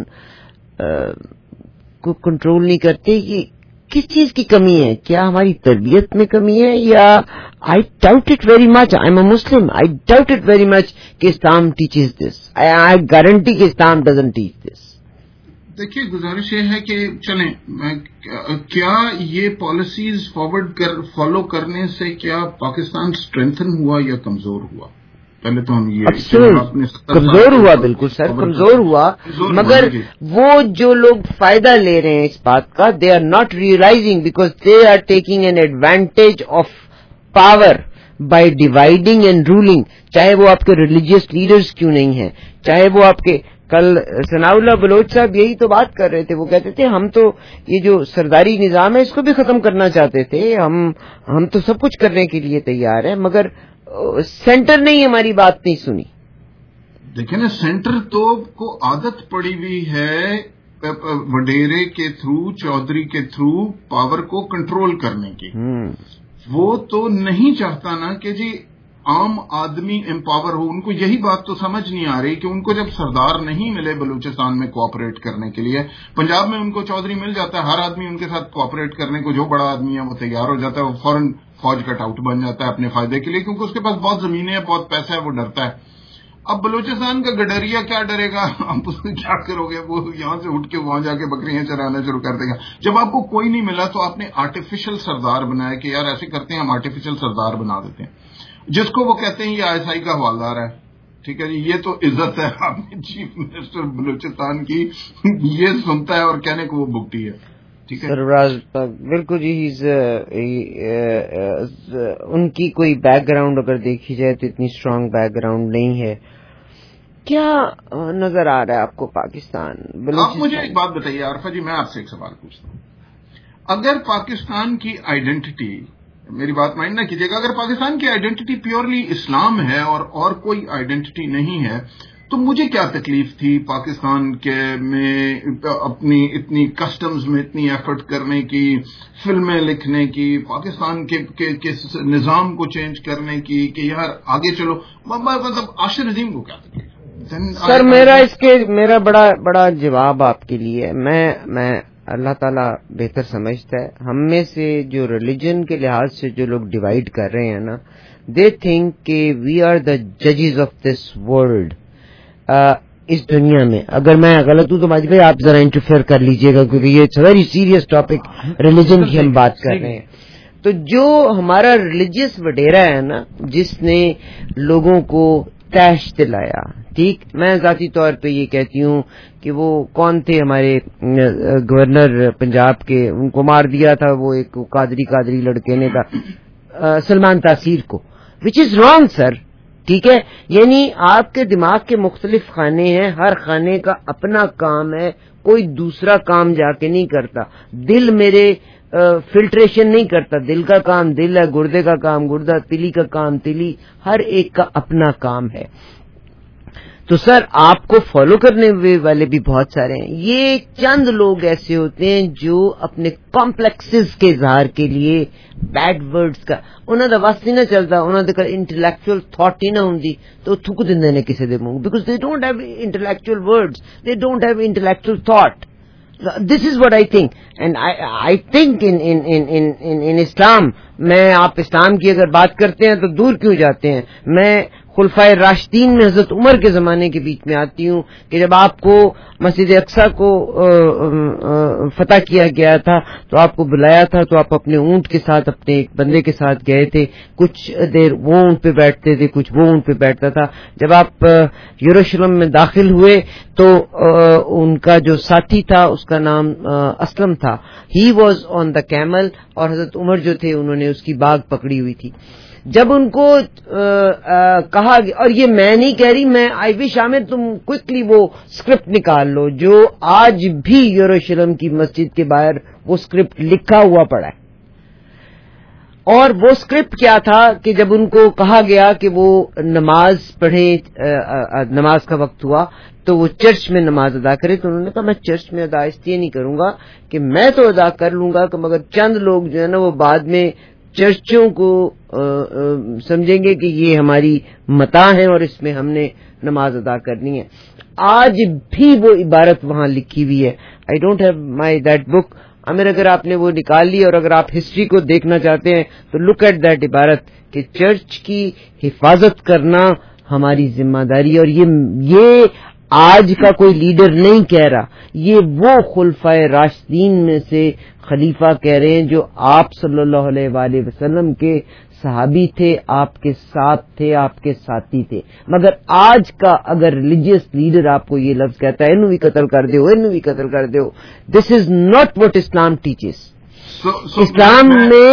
کو کنٹرول نہیں کرتے. کہ کس چیز کی کمی ہے؟ کیا ہماری تربیت میں کمی ہے؟ یا I doubt it very much, I am a Muslim, I doubt it very much کہ اسلام ٹیچز دس. آئی گارنٹی کہ اسلام ڈزنٹ ٹیچ دس. دیکھیے گزارش یہ ہے کہ چلیں, کیا یہ پالیسیز فالو کرنے سے کیا پاکستان اسٹرینتھن ہوا یا کمزور ہوا؟ پہلے تو ہم یہ کمزور ہوا, بالکل سر کمزور ہوا, مگر وہ جو لوگ فائدہ لے رہے ہیں اس بات کا, they are not realising because they are taking an advantage of power by dividing and ruling. چاہے وہ آپ کے ریلیجیس لیڈرز کیوں نہیں ہیں, چاہے وہ آپ کے, کل ثناء اللہ بلوچ صاحب یہی تو بات کر رہے تھے, وہ کہتے تھے ہم تو یہ جو سرداری نظام ہے اس کو بھی ختم کرنا چاہتے تھے, ہم تو سب کچھ کرنے کے لیے تیار ہیں, مگر سینٹر نے ہماری بات نہیں سنی. دیکھیں نا, سینٹر تو کو عادت پڑی ہوئی ہے وڈیرے کے تھرو, چودھری کے تھرو پاور کو کنٹرول کرنے کی. وہ تو نہیں چاہتا نا کہ جی عام آدمی امپاور ہو. ان کو یہی بات تو سمجھ نہیں آ رہی کہ ان کو جب سردار نہیں ملے بلوچستان میں کوآپریٹ کرنے کے لیے, پنجاب میں ان کو چودھری مل جاتا ہے, ہر آدمی ان کے ساتھ کوآپریٹ کرنے کو, جو بڑا آدمی ہے وہ تیار ہو جاتا ہے, وہ فوراً فوج کٹ آؤٹ بن جاتا ہے اپنے فائدے کے لیے, کیونکہ اس کے پاس بہت زمینیں ہیں, بہت پیسہ ہے, وہ ڈرتا ہے. اب بلوچستان کا گڈریا کیا ڈرے گا؟ آپ اس میں کیا کرو گے؟ وہ یہاں سے اٹھ کے وہاں جا کے بکریاں چرانا شروع کر دے گا. جب آپ کو کوئی نہیں ملا تو آپ نے آرٹیفیشل سردار بنایا کہ یار ایسے کرتے ہیں, ہم آرٹیفیشل سردار بنا دیتے ہیں, جس کو وہ کہتے ہیں یہ ISI کا حوالدار ہے. ٹھیک ہے جی, یہ تو عزت ہے آپ نے چیف منسٹر بلوچستان کی, یہ سنتا ہے اور کہنے کو وہ بھگتی ہے. سرفراز بالکل جی, ان کی کوئی بیک گراؤنڈ اگر دیکھی جائے تو اتنی اسٹرانگ بیک گراؤنڈ نہیں ہے. کیا نظر آ رہا ہے آپ کو پاکستان؟ آپ مجھے ایک بات بتائیے عارفہ جی, میں آپ سے ایک سوال پوچھتا ہوں. اگر پاکستان کی آئیڈینٹی, میری بات مائنڈ نہ کیجیے گا, اگر پاکستان کی آئیڈینٹی پیورلی اسلام ہے اور کوئی آئیڈینٹی نہیں ہے, تو مجھے کیا تکلیف تھی پاکستان کے میں اپنی اتنی کسٹمز میں اتنی ایفرٹ کرنے کی، فلمیں لکھنے کی، پاکستان کے نظام کو چینج کرنے کی کہ یار آگے چلو. مطلب عاشر عظیم کو کیا تکلیف؟ سر میرا بڑا جواب آپ کے لیے. میں اللہ تعالیٰ بہتر سمجھتا ہے. ہم میں سے جو ریلیجن کے لحاظ سے جو لوگ ڈیوائڈ کر رہے ہیں نا، دے تھنک کہ وی آر دا ججز آف دس ورلڈ. اس دنیا میں اگر میں غلط ہوں تو ماجد بھائی آپ ذرا انٹرفیئر کر لیجئے گا، کیونکہ یہ ویری سیریس ٹاپک ریلیجن کی ہم بات کر رہے ہیں. تو جو ہمارا ریلیجیس وڈیرا ہے نا، جس نے لوگوں کو تیش دلایا، ٹھیک، میں ذاتی طور پہ یہ کہتی ہوں کہ وہ کون تھے ہمارے گورنر پنجاب کے، ان کو مار دیا تھا وہ ایک قادری لڑکے نے کا سلمان تاثیر کو، وچ از رانگ سر. ٹھیک ہے، یعنی آپ کے دماغ کے مختلف خانے ہیں، ہر خانے کا اپنا کام ہے، کوئی دوسرا کام جا کے نہیں کرتا. دل میرے فلٹریشن نہیں کرتا، دل کا کام دل ہے، گردے کا کام گردہ، تلی کا کام تلی، ہر ایک کا اپنا کام ہے. تو سر آپ کو فالو کرنے والے بھی بہت سارے ہیں. یہ چند لوگ ایسے ہوتے ہیں جو اپنے کمپلیکسز کے اظہار کے لیے بیڈ ورڈز کا انہوں دا واسطے نہ چلتا، انہوں نے انٹلیکچوئل تھاٹ ہی نہ ہوں تو تھک دیں نے کسی دے منہ، because they don't have intellectual words, they don't have intellectual thought. This is what I think, and I think in Islam. میں آپ اسلام کی اگر بات کرتے ہیں تو دور کیوں جاتے ہیں؟ میں خلفائے راشدین میں حضرت عمر کے زمانے کے بیچ میں آتی ہوں کہ جب آپ کو مسجد اقصیٰ کو فتح کیا گیا تھا تو آپ کو بلایا تھا، تو آپ اپنے اونٹ کے ساتھ اپنے ایک بندے کے ساتھ گئے تھے. کچھ دیر وہ اونٹ پہ بیٹھتے تھے، کچھ وہ اونٹ پہ بیٹھتا تھا. جب آپ یروشلم میں داخل ہوئے تو ان کا جو ساتھی تھا اس کا نام اسلم تھا. He was on the camel, اور حضرت عمر جو تھے انہوں نے اس کی باگ پکڑی ہوئی تھی. جب ان کو کہا، اور یہ میں نہیں کہہ رہی، میں آئی وش عامر تم کوئکلی وہ اسکرپٹ نکال لو جو آج بھی یروشلم کی مسجد کے باہر وہ اسکرپٹ لکھا ہوا پڑا ہے. اور وہ اسکرپٹ کیا تھا کہ جب ان کو کہا گیا کہ وہ نماز پڑھیں، نماز کا وقت ہوا تو وہ چرچ میں نماز ادا کرے، تو انہوں نے کہا میں چرچ میں ادا اس لیے نہیں کروں گا کہ میں تو ادا کر لوں گا کہ مگر چند لوگ جو ہے نا وہ بعد میں چرچوں کو سمجھیں گے کہ یہ ہماری متاع ہے اور اس میں ہم نے نماز ادا کرنی ہے. آج بھی وہ عبارت وہاں لکھی ہوئی ہے. I don't have my that book. Aamir اگر آپ نے وہ نکال لی اور اگر آپ ہسٹری کو دیکھنا چاہتے ہیں تو لک ایٹ دیٹ عبارت کہ چرچ کی حفاظت کرنا ہماری ذمہ داری. اور یہ آج کا کوئی لیڈر نہیں کہہ رہا، یہ وہ خلفائے راشدین میں سے خلیفہ کہہ رہے ہیں جو آپ صلی اللہ علیہ وآلہ وسلم کے صحابی تھے، آپ کے ساتھ تھے، آپ کے ساتھی تھے. مگر آج کا اگر ریلیجیس لیڈر آپ کو یہ لفظ کہتا ہے انہوں بھی قتل کر دو، انہوں بھی قتل کر دو، this is not what Islam teaches. اسلام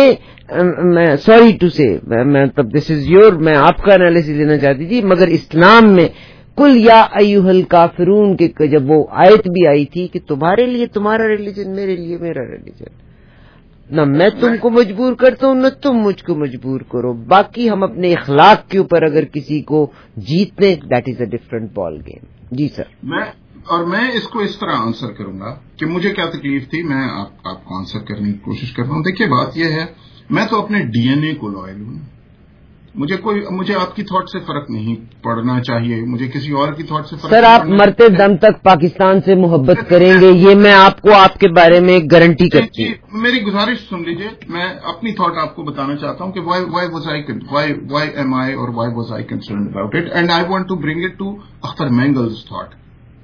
میں سوری ٹو سے دس از یور، میں آپ کا انالیسس لینا چاہتی تھی، مگر اسلام میں کل یا ایھا الکافرون کے جب وہ آیت بھی آئی تھی کہ تمہارے لیے تمہارا ریلیجن، میرے لیے میرا ریلیجن، نہ میں تم کو مجبور کرتا ہوں نہ تم مجھ کو مجبور کرو. باقی ہم اپنے اخلاق کے اوپر اگر کسی کو جیتنے، that is a different ball game. جی سر. میں اس کو اس طرح آنسر کروں گا کہ مجھے کیا تکلیف تھی، میں آپ کو آنسر کرنے کی کوشش کر رہا ہوں. دیکھیے بات یہ ہے، میں تو اپنے ڈی این اے کو لائل ہوں. مجھے آپ کی تھاٹ سے فرق نہیں پڑنا چاہیے، مجھے کسی اور کی تھاٹ سے فرق. سر آپ مرتے دم تک پاکستان سے محبت کریں گے، یہ میں آپ کو آپ کے بارے میں گارنٹی کرتی ہوں. میری گزارش سن لیجئے، میں اپنی تھاٹ آپ کو بتانا چاہتا ہوں کہ وائی ایم آئی اور why was I concerned about it, and I want to bring it to Akhtar Mengal's thought.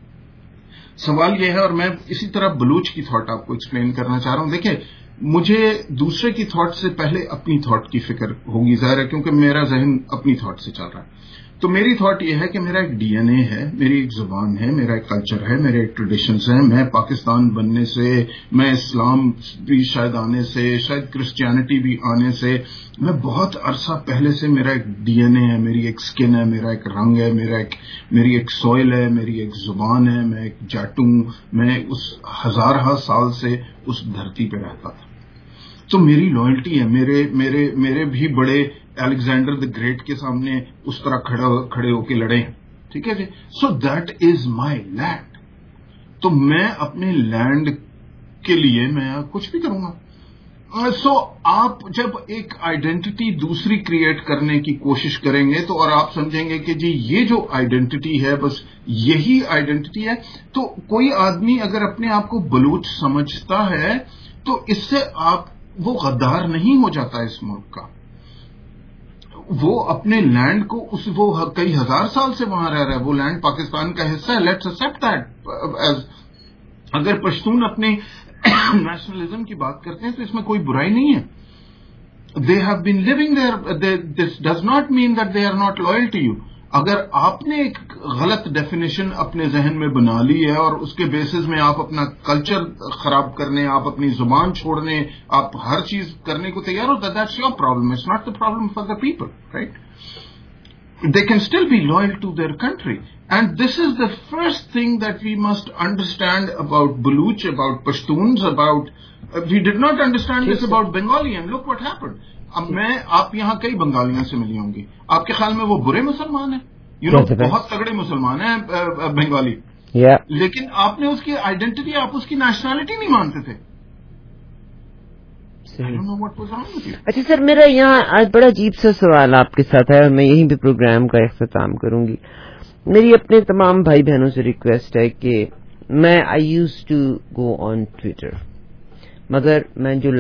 سوال یہ ہے، اور میں اسی طرح بلوچ کی تھاٹ آپ کو ایکسپلین کرنا چاہ رہا ہوں. دیکھیں، مجھے دوسرے کی تھاٹ سے پہلے اپنی تھاٹ کی فکر ہوگی، ظاہر ہے، کیونکہ میرا ذہن اپنی تھاٹ سے چل رہا ہے. تو میری تھاٹ یہ ہے کہ میرا ایک ڈی این اے ہے، میری ایک زبان ہے، میرا ایک کلچر ہے، میرے ایک ٹریڈیشنز ہیں. میں پاکستان بننے سے، میں اسلام بھی شاید آنے سے، شاید کرسچینٹی بھی آنے سے، میں بہت عرصہ پہلے سے میرا ایک ڈی این اے ہے، میری ایک سکن ہے، میرا ایک رنگ ہے، میری ایک سوئل ہے، میری ایک زبان ہے، میں ایک جٹ ہوں. میں اس ہزارہ سال سے اس دھرتی پہ رہتا تھا. تو میری لائلٹی ہے. میرے بھی بڑے الیگزینڈر دی گریٹ کے سامنے اس طرح کھڑے ہو کے لڑے. ठीक है जी. So that is my land. तो मैं अपने लैंड के लिए मैं कुछ भी करूंगा. सो आप जब एक आइडेंटिटी दूसरी क्रिएट करने की कोशिश करेंगे तो और आप समझेंगे कि जी ये जो आइडेंटिटी है बस यही आइडेंटिटी है, तो कोई आदमी अगर अपने आप को बलूच समझता है तो इससे वो गद्दार नहीं हो जाता इस मुल्क का. वो अपने लैंड को वो कई हजार साल से वहां रह रहा है, वो लैंड पाकिस्तान का हिस्सा है. Let's accept that. अगर पश्तून अपने नेशनलिज्म की बात करते हैं तो इसमें कोई बुराई नहीं है. They have been living there. This does not mean that they are not loyal to you. अगर आपने एक गलत डेफिनेशन अपने जहन में बना ली है और उसके बेसिस में आप अपना कल्चर खराब करने, आप अपनी जुबान छोड़ने, आप हर चीज करने को तैयार हो, that's your problem. It's not the problem for the people, right? They can still be loyal to their country. And this is the first thing that we must understand about Baluch, about Pashtuns, about... we did not understand this about Bengali, and look what happened. अब आप यहाँ कई बंगालियों से मिली होंगी. आपके ख्याल में वो बुरे मुसलमान हैं? बहुत तगड़े मुसलमान हैं बंगाली. लेकिन आपने उसकी आइडेंटिटी, आप उसकी नेशनलिटी नहीं मानते थे. अच्छा सर, मेरा यहाँ आज बड़ा अजीब सा सवाल आपके साथ है और मैं यहीं भी प्रोग्राम का इख्तिताम करूंगी. मेरी अपने तमाम भाई बहनों से रिक्वेस्ट है कि मैं I used to go on Twitter, मगर मैं जो